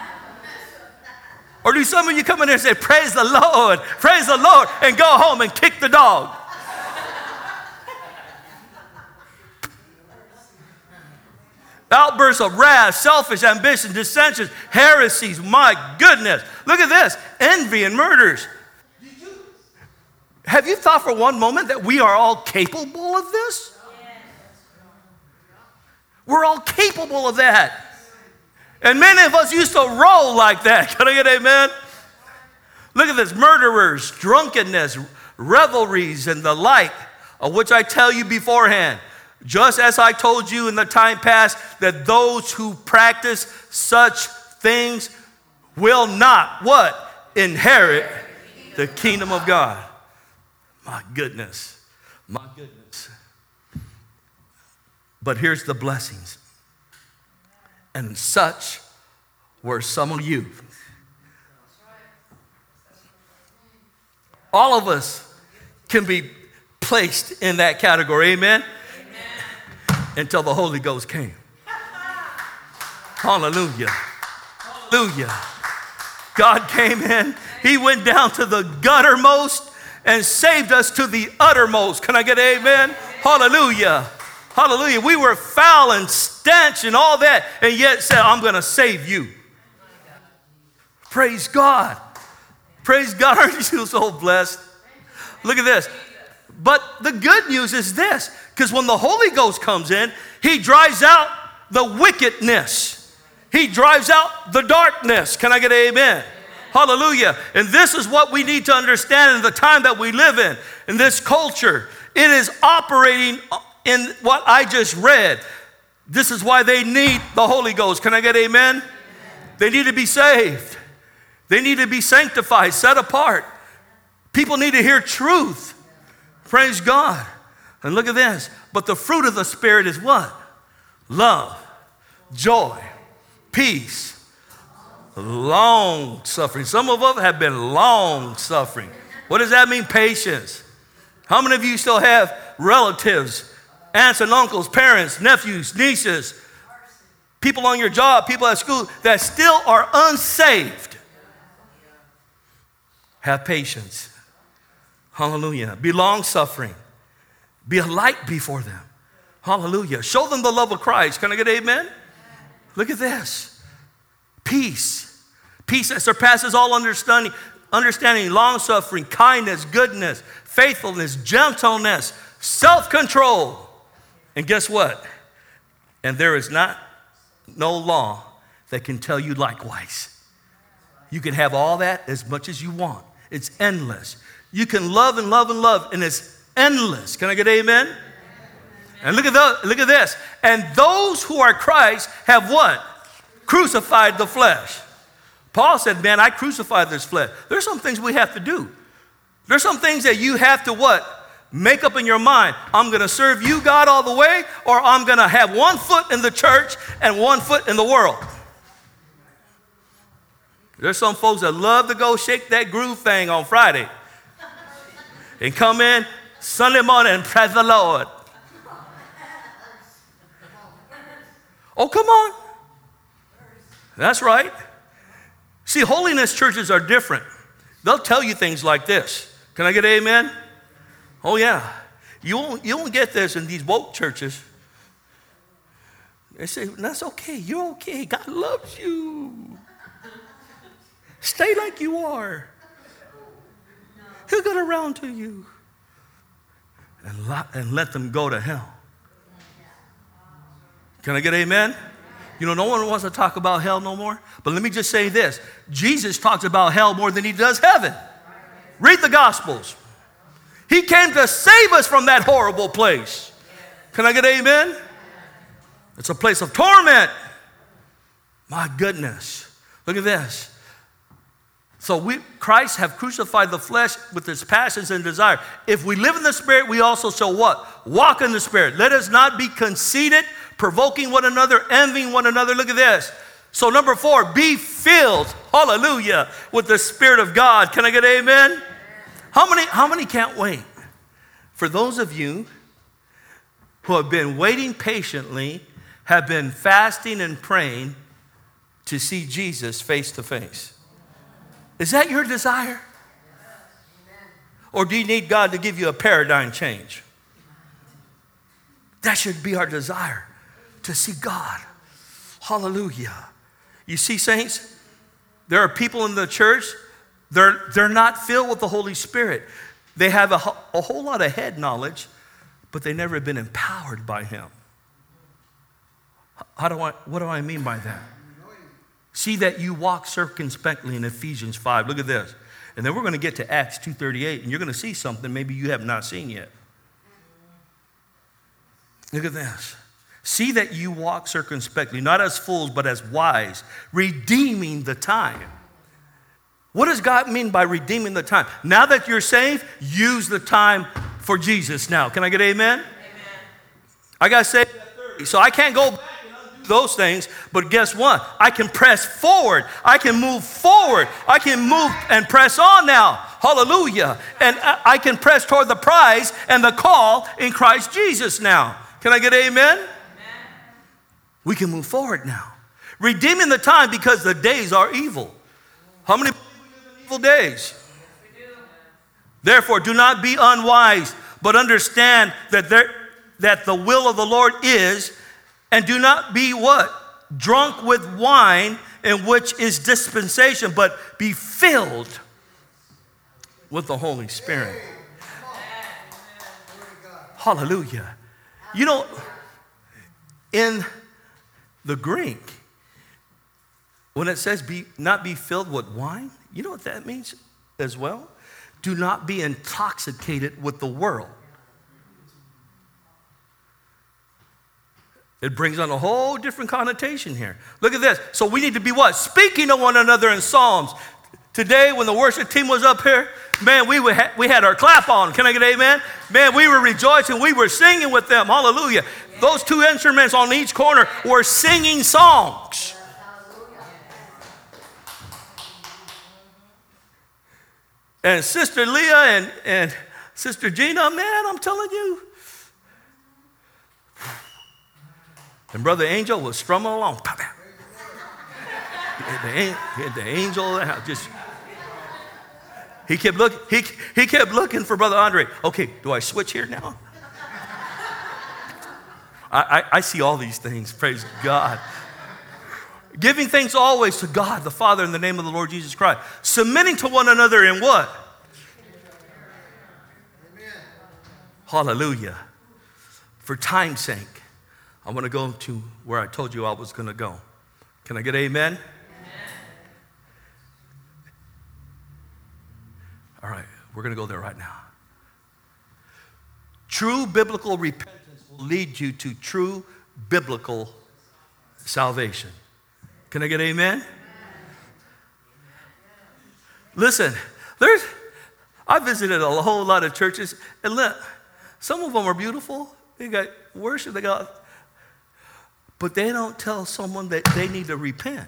Or do some of you come in there and say, praise the Lord, praise the Lord, and go home and kick the dog? Outbursts of wrath, selfish ambition, dissensions, heresies. My goodness. Look at this. Envy and murders. Have you thought for one moment that we are all capable of this? We're all capable of that. And many of us used to roll like that. Can I get amen? Look at this. Murderers, drunkenness, revelries, and the like, of which I tell you beforehand, just as I told you in the time past, that those who practice such things will not, what? Inherit the kingdom of God. My goodness. My goodness. But here's the blessings. And such were some of you. All of us can be placed in that category. Amen? Amen. Until the Holy Ghost came. Hallelujah. Hallelujah. God came in. He went down to the guttermost and saved us to the uttermost. Can I get an amen? Hallelujah. Hallelujah. We were foul and stench and all that, and yet said, I'm going to save you. Praise God. Praise God. Aren't you so blessed? Look at this. But the good news is this, because when the Holy Ghost comes in, he drives out the wickedness. He drives out the darkness. Can I get an amen? Amen? Hallelujah. And this is what we need to understand in the time that we live in, in this culture. It is operating in what I just read. This is why they need the Holy Ghost. Can I get amen? Amen? They need to be saved. They need to be sanctified, set apart. People need to hear truth. Praise God. And look at this. But the fruit of the Spirit is what? Love, joy, peace, long suffering. Some of us have been long suffering. What does that mean? Patience. How many of you still have relatives, aunts and uncles, parents, nephews, nieces, people on your job, people at school that still are unsaved? Have patience. Hallelujah. Be long-suffering. Be a light before them. Hallelujah. Show them the love of Christ. Can I get amen? Look at this. Peace. Peace that surpasses all understanding, understanding, long-suffering, kindness, goodness, faithfulness, gentleness, self-control. And guess what? And there is not no law that can tell you likewise. You can have all that as much as you want. It's endless. You can love and love and love, and it's endless. Can I get amen? Amen. And look at the, look at this. And those who are Christ have what? Crucified the flesh. Paul said, man, I crucified this flesh. There's some things we have to do. There's some things that you have to what? Make up in your mind. I'm going to serve you, God, all the way, or I'm going to have one foot in the church and one foot in the world. There's some folks that love to go shake that groove thing on Friday and come in Sunday morning and praise the Lord. Oh, come on. That's right. See, holiness churches are different. They'll tell you things like this. Can I get an amen? Oh, yeah. You won't, you won't get this in these woke churches. They say, that's okay. You're okay. God loves you. Stay like you are. He'll get around to you. And, lo- and let them go to hell. Can I get amen? You know, no one wants to talk about hell no more. But let me just say this. Jesus talks about hell more than he does heaven. Read the Gospels. He came to save us from that horrible place. Can I get amen? It's a place of torment. My goodness. Look at this. So we, Christ have crucified the flesh with its passions and desire. If we live in the Spirit, we also shall what? Walk in the Spirit. Let us not be conceited, provoking one another, envying one another. Look at this. So number four, be filled, hallelujah, with the Spirit of God. Can I get amen? How many, how many can't wait? For those of you who have been waiting patiently, have been fasting and praying to see Jesus face to face. Is that your desire? Or do you need God to give you a paradigm change? That should be our desire, to see God. Hallelujah. You see, saints, there are people in the church, they're, they're not filled with the Holy Spirit. They have a, a whole lot of head knowledge, but they've never been empowered by Him. How do I, what do I mean by that? See that you walk circumspectly in Ephesians five. Look at this. And then we're going to get to Acts two thirty-eight, and you're going to see something maybe you have not seen yet. Look at this. See that you walk circumspectly, not as fools, but as wise, redeeming the time. What does God mean by redeeming the time? Now that you're saved, use the time for Jesus now. Can I get amen? Amen. I got saved at thirty, so I can't go back those things, but guess what? I can press forward. I can move forward. I can move and press on now. Hallelujah. And I can press toward the prize and the call in Christ Jesus now. Can I get amen? Amen. We can move forward now. Redeeming the time because the days are evil. How many people live in evil days? Therefore, do not be unwise, but understand that there, that the will of the Lord is. And do not be what? Drunk with wine, in which is dispensation, but be filled with the Holy Spirit. Hallelujah. You know, in the Greek, when it says be not be filled with wine, you know what that means as well? Do not be intoxicated with the world. It brings on a whole different connotation here. Look at this. So we need to be what? Speaking to one another in psalms. Today, when the worship team was up here, man, we, were ha- we had our clap on. Can I get an amen? Man, we were rejoicing. We were singing with them. Hallelujah. Those two instruments on each corner were singing songs. And Sister Leah and, and Sister Gina, man, I'm telling you. And Brother Angel was strumming along. He had the, he had the angel just. He kept looking. He he kept looking for Brother Andre. Okay, do I switch here now? I, I, I see all these things. Praise God. Giving thanks always to God the Father in the name of the Lord Jesus Christ. Submitting to one another in what? Amen. Hallelujah. For time's sake, I want to go to where I told you I was going to go. Can I get amen? Amen? All right, we're going to go there right now. True biblical repentance will lead you to true biblical salvation. Can I get amen? Amen. Listen, there's, I visited a whole lot of churches, and look, some of them are beautiful. They got worship, they got, but they don't tell someone that they need to repent.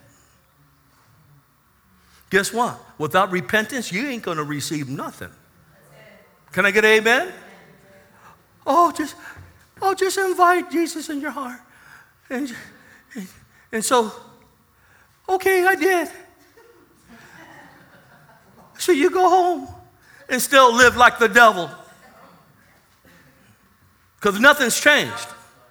Guess what? Without repentance, you ain't going to receive nothing. Can I get an amen? Oh, just, oh, just invite Jesus in your heart. And, and, and so, okay, I did. So you go home and still live like the devil. Because nothing's changed.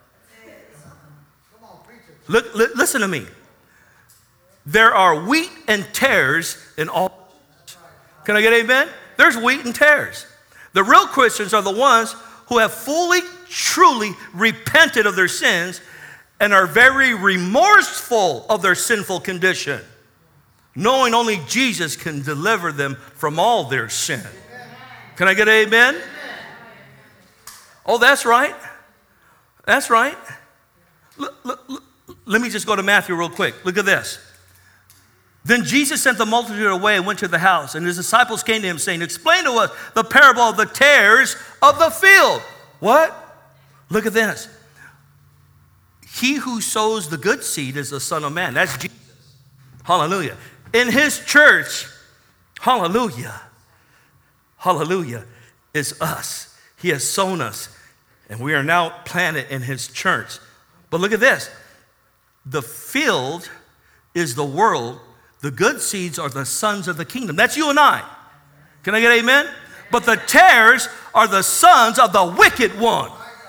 Look, li- listen to me. There are wheat and tares in all. Can I get amen? There's wheat and tares. The real Christians are the ones who have fully, truly repented of their sins and are very remorseful of their sinful condition, knowing only Jesus can deliver them from all their sin. Can I get amen? Oh, that's right. That's right. Look, look, look. Let me just go to Matthew real quick. Look at this. Then Jesus sent the multitude away and went to the house, and his disciples came to him saying, explain to us the parable of the tares of the field. What? Look at this. He who sows the good seed is the Son of Man. That's Jesus. Hallelujah. In his church, hallelujah, hallelujah, is us. He has sown us, and we are now planted in his church. But look at this. The field is the world. The good seeds are the sons of the kingdom. That's you and I. Can I get amen? But the tares are the sons of the wicked one.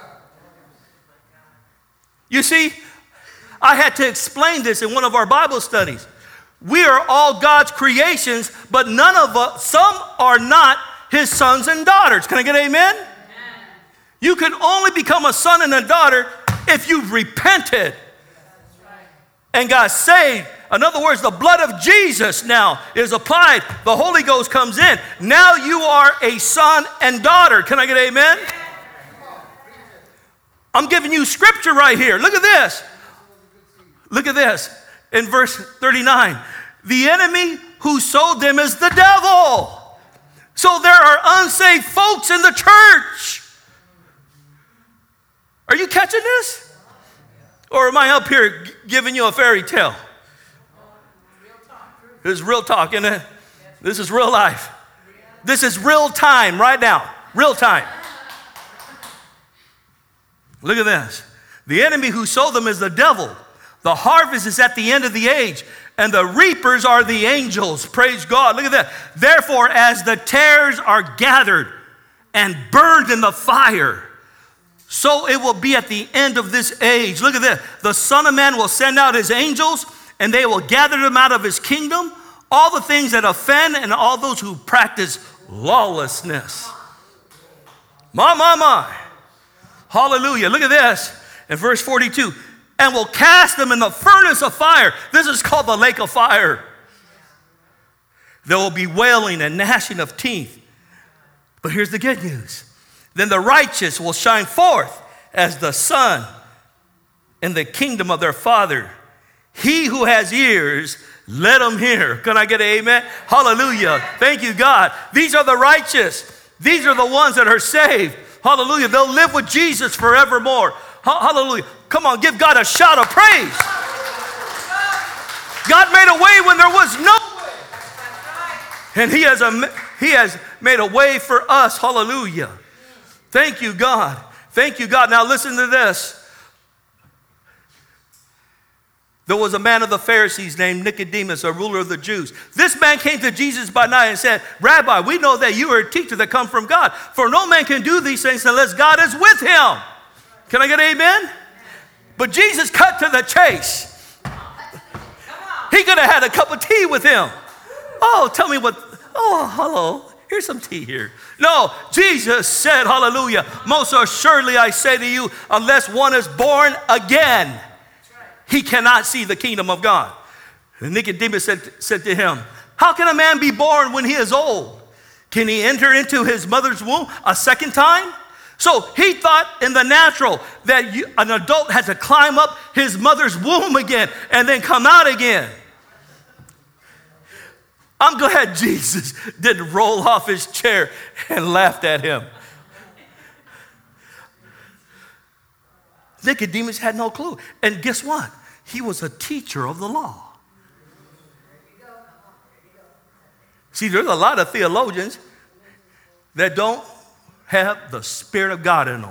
You see, I had to explain this in one of our Bible studies. We are all God's creations, but none of us, some are not his sons and daughters. Can I get amen? Amen. You can only become a son and a daughter if you've repented and got saved. In other words, the blood of Jesus now is applied. The Holy Ghost comes in. Now you are a son and daughter. Can I get an amen? I'm giving you scripture right here. Look at this. Look at this. In verse thirty-nine. The enemy who sowed them is the devil. So there are unsaved folks in the church. Are you catching this? Or am I up here g- giving you a fairy tale? This is real talk, isn't it? This is real life. This is real time right now. Real time. Look at this. The enemy who sowed them is the devil. The harvest is at the end of the age, and the reapers are the angels. Praise God. Look at that. Therefore, as the tares are gathered and burned in the fire, so it will be at the end of this age. Look at this. The Son of Man will send out his angels, and they will gather them out of his kingdom, all the things that offend and all those who practice lawlessness. My, my, my. Hallelujah. Look at this in verse forty-two. And will cast them in the furnace of fire. This is called the lake of fire. There will be wailing and gnashing of teeth. But here's the good news. Then the righteous will shine forth as the sun in the kingdom of their Father. He who has ears, let him hear. Can I get an amen? Hallelujah. Thank you, God. These are the righteous. These are the ones that are saved. Hallelujah. They'll live with Jesus forevermore. Hallelujah. Come on, give God a shout of praise. God made a way when there was no way. And he has, a, he has made a way for us. Hallelujah. Thank you, God. Thank you, God. Now listen to this. There was a man of the Pharisees named Nicodemus, a ruler of the Jews. This man came to Jesus by night and said, Rabbi, we know that you are a teacher that come from God. For no man can do these things unless God is with him. Can I get an amen? But Jesus cut to the chase. He could have had a cup of tea with him. Oh, tell me what, oh, hello, here's some tea here. No, Jesus said, hallelujah, most assuredly I say to you, unless one is born again, he cannot see the kingdom of God. And Nicodemus said, said to him, how can a man be born when he is old? Can he enter into his mother's womb a second time? So he thought in the natural that you, an adult had to climb up his mother's womb again and then come out again. I'm glad Jesus didn't roll off his chair and laughed at him. Nicodemus had no clue. And guess what? He was a teacher of the law. See, there's a lot of theologians that don't have the Spirit of God in them.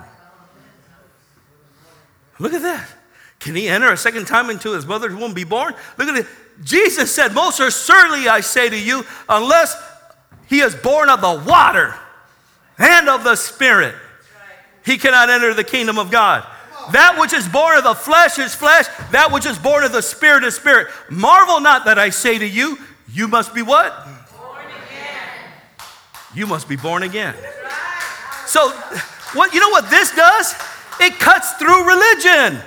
Look at that. Can he enter a second time into his mother's womb, be born? Look at it. Jesus said, most certainly I say to you, unless he is born of the water and of the Spirit, he cannot enter the kingdom of God. That which is born of the flesh is flesh. That which is born of the Spirit is spirit. Marvel not that I say to you, you must be what? Born again. You must be born again. So, what you know what this does? It cuts through religion.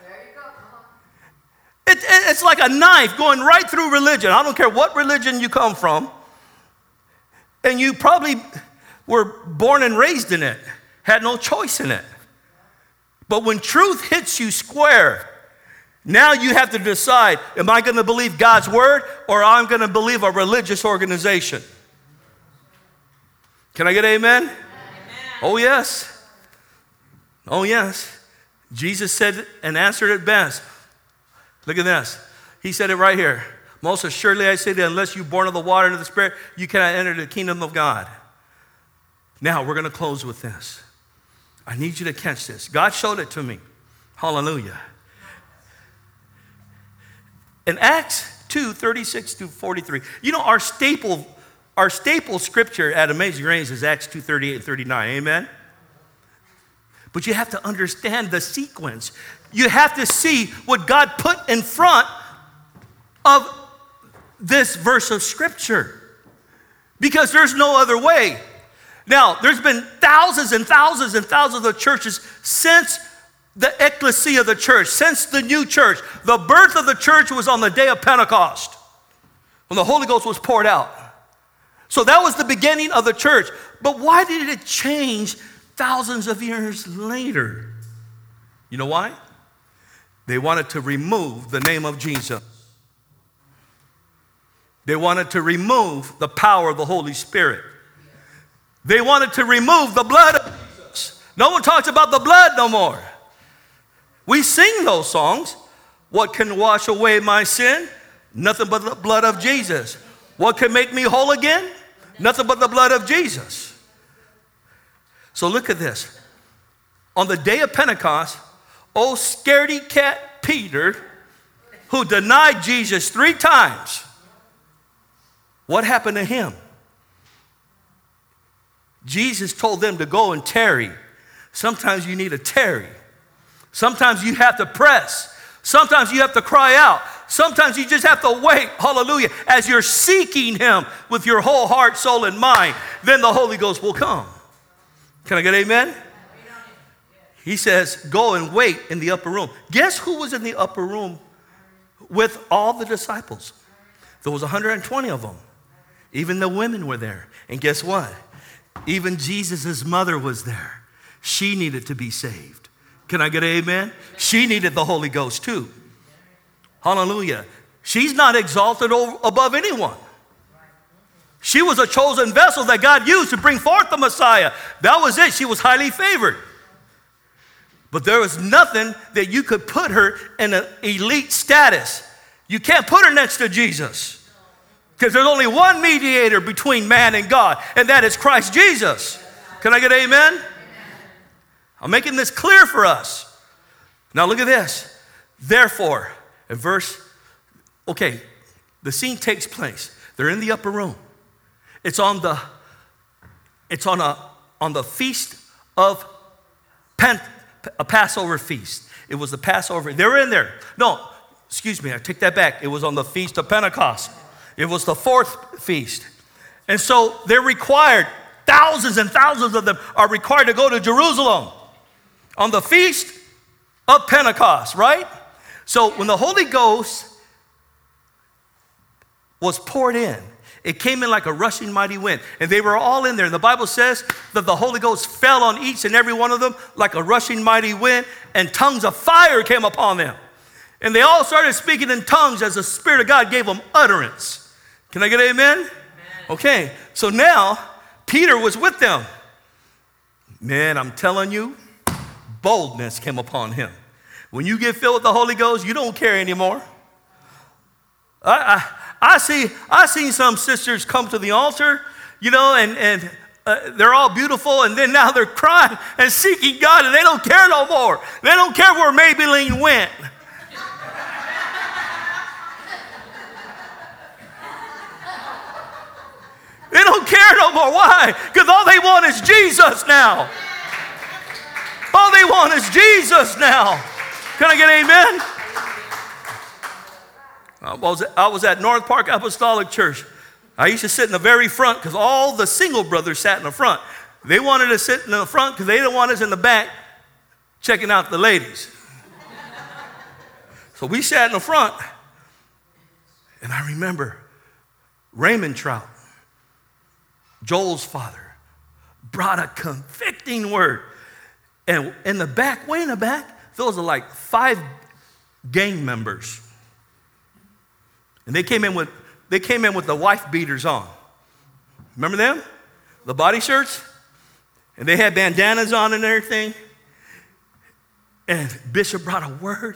It, it, it's like a knife going right through religion. I don't care what religion you come from. And you probably were born and raised in it, had no choice in it. But when truth hits you square, now you have to decide, am I going to believe God's word or I'm going to believe a religious organization? Can I get an amen? Amen. Oh, yes. Oh, yes. Jesus said and answered it best. Look at this. He said it right here. Most assuredly I say that unless you're born of the water and of the Spirit, you cannot enter the kingdom of God. Now, we're going to close with this. I need you to catch this. God showed it to me. Hallelujah. In Acts two, thirty-six to forty-three, you know, our staple, our staple scripture at Amazing Grace is Acts two, thirty-eight and thirty-nine. Amen? But you have to understand the sequence. You have to see what God put in front of this verse of scripture. Because there's no other way. Now, there's been thousands and thousands and thousands of churches since the ecclesia of the church, since the new church. The birth of the church was on the day of Pentecost, when the Holy Ghost was poured out. So that was the beginning of the church. But why did it change thousands of years later? You know why? They wanted to remove the name of Jesus. They wanted to remove the power of the Holy Spirit. They wanted to remove the blood of Jesus. No one talks about the blood no more. We sing those songs. What can wash away my sin? Nothing but the blood of Jesus. What can make me whole again? Nothing but the blood of Jesus. So look at this. On the day of Pentecost, old scaredy cat Peter, who denied Jesus three times, what happened to him? Jesus told them to go and tarry. Sometimes you need to tarry. Sometimes you have to press. Sometimes you have to cry out. Sometimes you just have to wait, hallelujah, as you're seeking him with your whole heart, soul, and mind, then the Holy Ghost will come. Can I get amen? He says, go and wait in the upper room. Guess who was in the upper room with all the disciples? There was one hundred twenty of them. Even the women were there. And guess what? Even Jesus' mother was there. She needed to be saved. Can I get an amen? She needed the Holy Ghost too. Hallelujah. She's not exalted over, above anyone. She was a chosen vessel that God used to bring forth the Messiah. That was it. She was highly favored. But there was nothing that you could put her in an elite status. You can't put her next to Jesus. Because there's only one mediator between man and God, and that is Christ Jesus. Can I get an amen? I'm making this clear for us. Now look at this. Therefore, in verse, okay, the scene takes place. They're in the upper room. It's on the, it's on a, on the feast of Pen, a Passover feast. It was the Passover. They were in there. No, excuse me, I take that back. It was on the feast of Pentecost. It was the fourth feast. And so they're required, thousands and thousands of them are required to go to Jerusalem on the feast of Pentecost, right? So when the Holy Ghost was poured in, it came in like a rushing mighty wind. And they were all in there. And the Bible says that the Holy Ghost fell on each and every one of them like a rushing mighty wind, and tongues of fire came upon them. And they all started speaking in tongues as the Spirit of God gave them utterance. Can I get an amen? Amen? Okay, so now Peter was with them. Man, I'm telling you, boldness came upon him. When you get filled with the Holy Ghost, you don't care anymore. I, I, I see, I seen some sisters come to the altar, you know, and, and uh, they're all beautiful, and then now they're crying and seeking God, and they don't care no more. They don't care where Maybelline went. They don't care no more. Why? Because all they want is Jesus now. All they want is Jesus now. Can I get an amen? I was, I was at North Park Apostolic Church. I used to sit in the very front because all the single brothers sat in the front. They wanted to sit in the front because they didn't want us in the back checking out the ladies. So we sat in the front. And I remember Raymond Trout, Joel's father, brought a convicting word. And in the back, way in the back, those are like five gang members. And they came in with they came in with the wife beaters on. Remember them? The body shirts? And they had bandanas on and everything. And Bishop brought a word.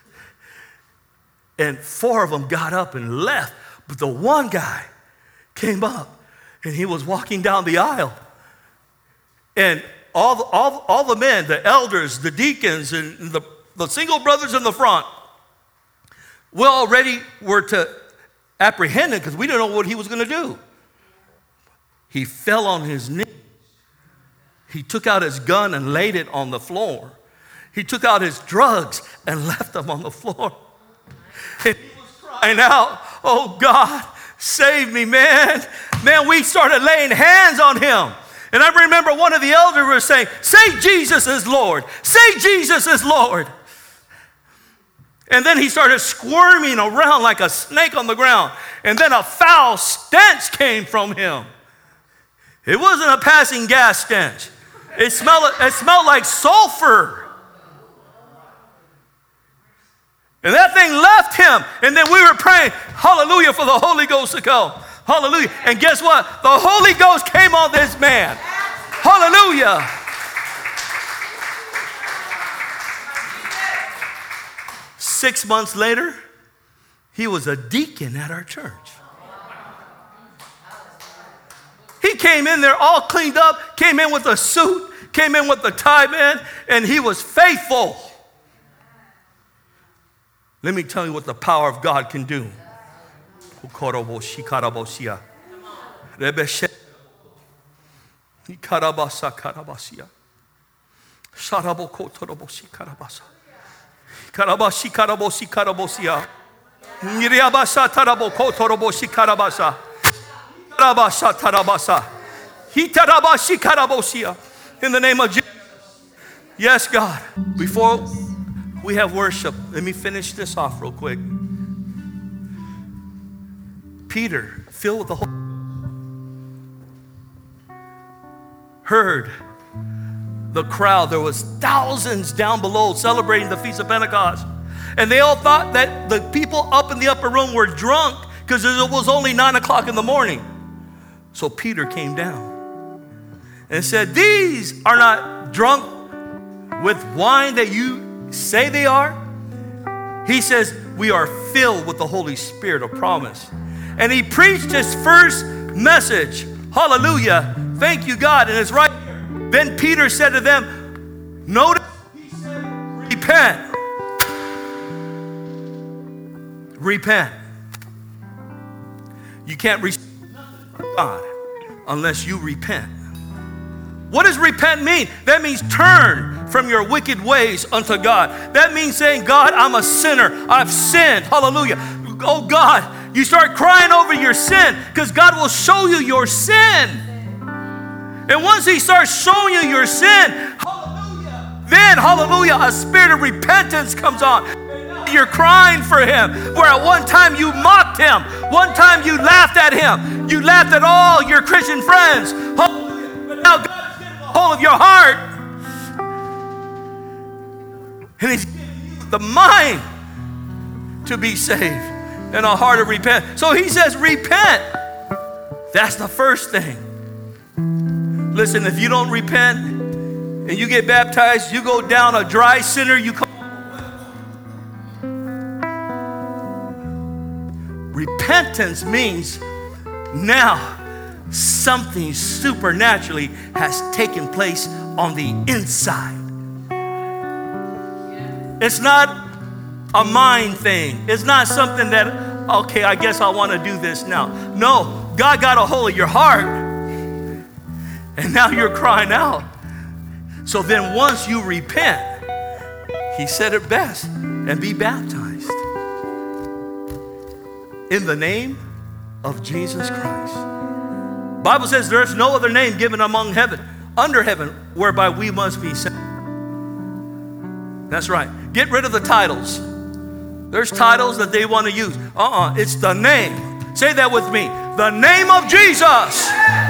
And four of them got up and left. But the one guy came up. And he was walking down the aisle. And all the, all, all the men, the elders, the deacons, and the, the single brothers in the front, we already were to apprehend him because we didn't know what he was going to do. He fell on his knees. He took out his gun and laid it on the floor. He took out his drugs and left them on the floor. And he was crying out, "Oh God, save me, man." Man, we started laying hands on him. And I remember one of the elders was saying, "Say Jesus is Lord. Say Jesus is Lord." And then he started squirming around like a snake on the ground. And then a foul stench came from him. It wasn't a passing gas stench. It smelled, it smelled like sulfur. And that thing left him. And then we were praying, hallelujah, for the Holy Ghost to come. Hallelujah. And guess what? The Holy Ghost came on this man. Hallelujah. Six months later, he was a deacon at our church. He came in there all cleaned up, came in with a suit, came in with the tie band, and he was faithful. Let me tell you what the power of God can do. Nyiriabasa taraboko toroboshi karabasa. Karabasa tarabasa. Hitarabashi karabosia. In the name of Jesus. Yes, God. Before we have worship, let me finish this off real quick. Peter, filled with the Holy heard the crowd. There was thousands down below celebrating the Feast of Pentecost. And they all thought that the people up in the upper room were drunk because it was only nine o'clock in the morning. So Peter came down and said, these are not drunk with wine that you say they are. He says, we are filled with the Holy Spirit of promise. And he preached his first message. Hallelujah. Thank you, God. And it's right here. Then Peter said to them, notice, he said, repent. Repent. You can't receive God unless you repent. What does repent mean? That means turn from your wicked ways unto God. That means saying, God, I'm a sinner. I've sinned. Hallelujah. Oh God, you start crying over your sin because God will show you your sin. And once he starts showing you your sin, hallelujah, then hallelujah, a spirit of repentance comes on. You're crying for him. Where at one time you mocked him. One time you laughed at him. You laughed at all your Christian friends. Hallelujah. But now God is getting a hold of your heart. And he's giving you the mind to be saved and a heart of repent. So he says repent. That's the first thing. Listen, if you don't repent and you get baptized, you go down a dry sinner, you come. Repentance means now something supernaturally has taken place on the inside. It's not a mind thing. It's not something that, okay, I guess I want to do this now. No, God got a hold of your heart, and now you're crying out. So then once you repent, he said it best, and be baptized in the name of Jesus Christ. Bible says there's no other name given among heaven, under heaven, whereby we must be saved. That's right. Get rid of the titles. There's titles that they want to use. Uh-uh. It's the name. Say that with me. The name of Jesus.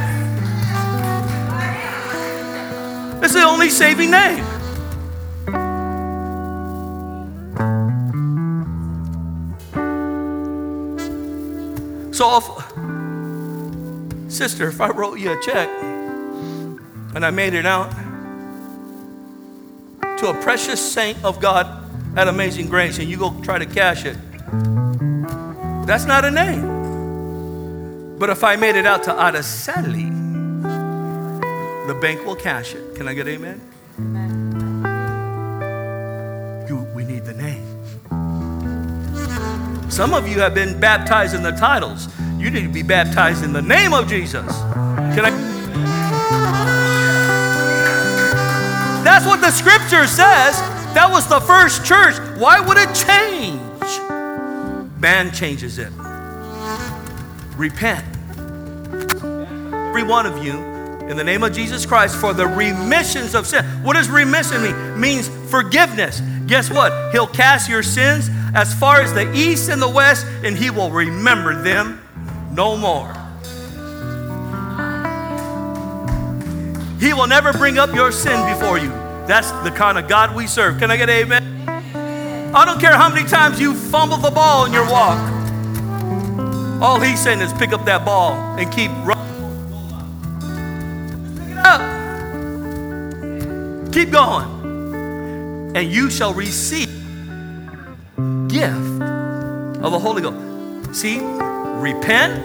It's the only saving name. So, if, sister, if I wrote you a check and I made it out to a precious saint of God at Amazing Grace and you go try to cash it, that's not a name. But if I made it out to Araceli, the bank will cash it. Can I get amen? Amen. You, we need the name. Some of you have been baptized in the titles. You need to be baptized in the name of Jesus. Can I? That's what the scripture says. That was the first church. Why would it change? Man changes it. Repent. Every one of you, in the name of Jesus Christ, for the remissions of sin. What does remission mean? It means forgiveness. Guess what? He'll cast your sins as far as the east and the west, and he will remember them no more. He will never bring up your sin before you. That's the kind of God we serve. Can I get an amen? I don't care how many times you fumble the ball in your walk. All he's saying is pick up that ball and keep running. Pick it up. Keep going. And you shall receive gift of the Holy Ghost. See, repent.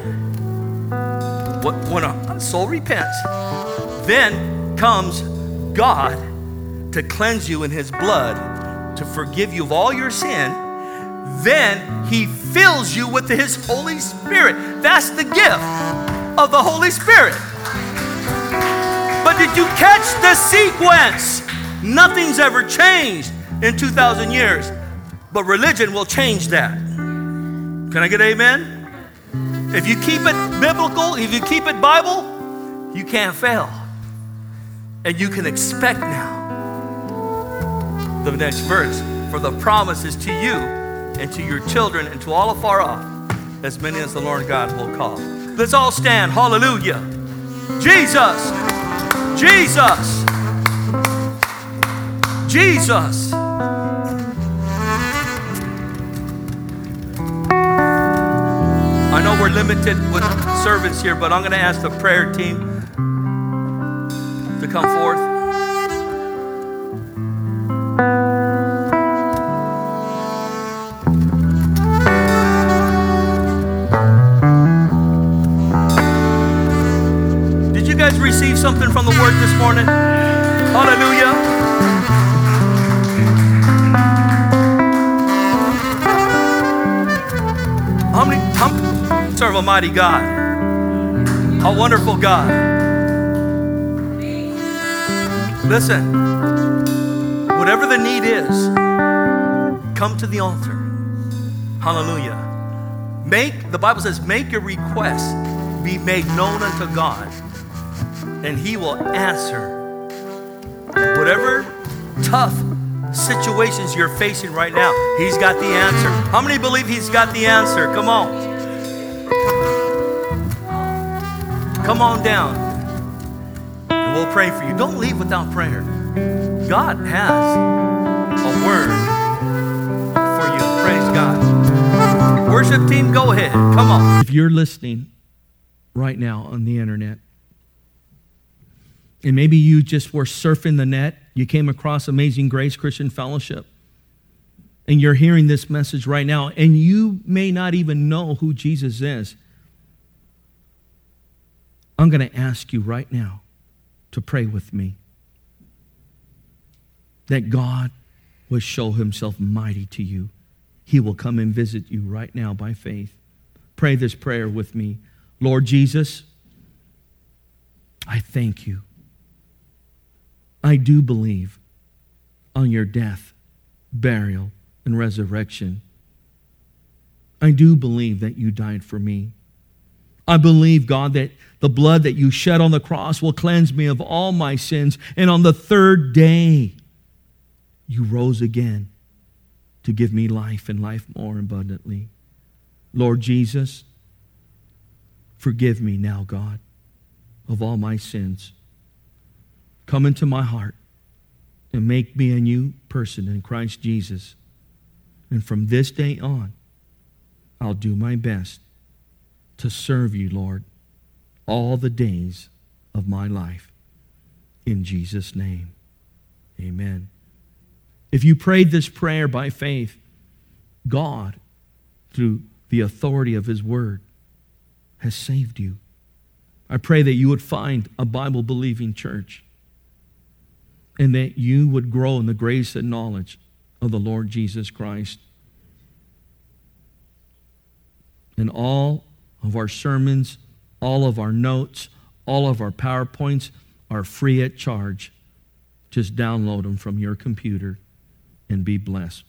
When a soul repents, then comes God to cleanse you in his blood, to forgive you of all your sin. Then he fills you with his Holy Spirit. That's the gift of the Holy Spirit. But did you catch the sequence? Nothing's ever changed in two thousand years. But religion will change that. Can I get amen? If you keep it biblical, if you keep it Bible, you can't fail. And you can expect now the next verse. For the promise is to you and to your children and to all afar off, as many as the Lord God will call. Let's all stand. Hallelujah. Jesus. Jesus. Jesus. I know we're limited with servants here, but I'm going to ask the prayer team to come forth. Did you guys receive something from the word this morning? Hallelujah. How many, how many serve a mighty God? A wonderful God. Listen, whatever the need is, come to the altar. Hallelujah. Make, the Bible says, make your requests be made known unto God, and He will answer. Whatever tough situations you're facing right now, He's got the answer. How many believe He's got the answer? Come on. Come on down. And we'll pray for you. Don't leave without prayer. God has a word for you. Praise God. Worship team, go ahead. Come on. If you're listening right now on the internet, and maybe you just were surfing the net, you came across Amazing Grace Christian Fellowship, and you're hearing this message right now, and you may not even know who Jesus is, I'm going to ask you right now to pray with me that God will show Himself mighty to you. He will come and visit you right now by faith. Pray this prayer with me. Lord Jesus, I thank you. I do believe on your death, burial, and resurrection. I do believe that you died for me. I believe, God, that the blood that you shed on the cross will cleanse me of all my sins. And on the third day, you rose again to give me life and life more abundantly. Lord Jesus, forgive me now, God, of all my sins. Come into my heart and make me a new person in Christ Jesus. And from this day on, I'll do my best to serve you, Lord, all the days of my life. In Jesus' name, amen. If you prayed this prayer by faith, God, through the authority of His Word, has saved you. I pray that you would find a Bible-believing church and that you would grow in the grace and knowledge of the Lord Jesus Christ. And all of our sermons, all of our notes, all of our PowerPoints are free at charge. Just download them from your computer and be blessed.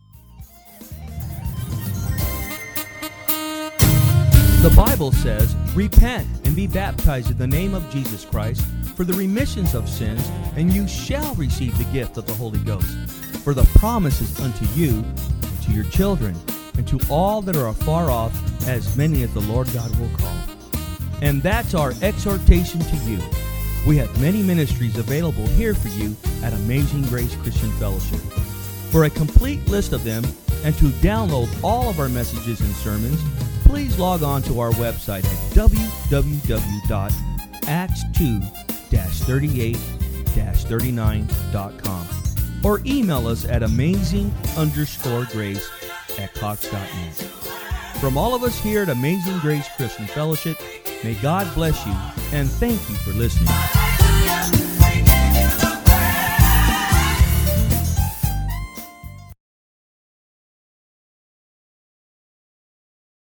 The Bible says, repent and be baptized in the name of Jesus Christ for the remissions of sins, and you shall receive the gift of the Holy Ghost. For the promise is unto you, and to your children, and to all that are afar off, as many as the Lord God will call. And that's our exhortation to you. We have many ministries available here for you at Amazing Grace Christian Fellowship. For a complete list of them and to download all of our messages and sermons, please log on to our website at w w w dot acts two dash thirty-eight dash thirty-nine dot com or email us at amazing underscore grace at cox dot net. From all of us here at Amazing Grace Christian Fellowship, may God bless you and thank you for listening.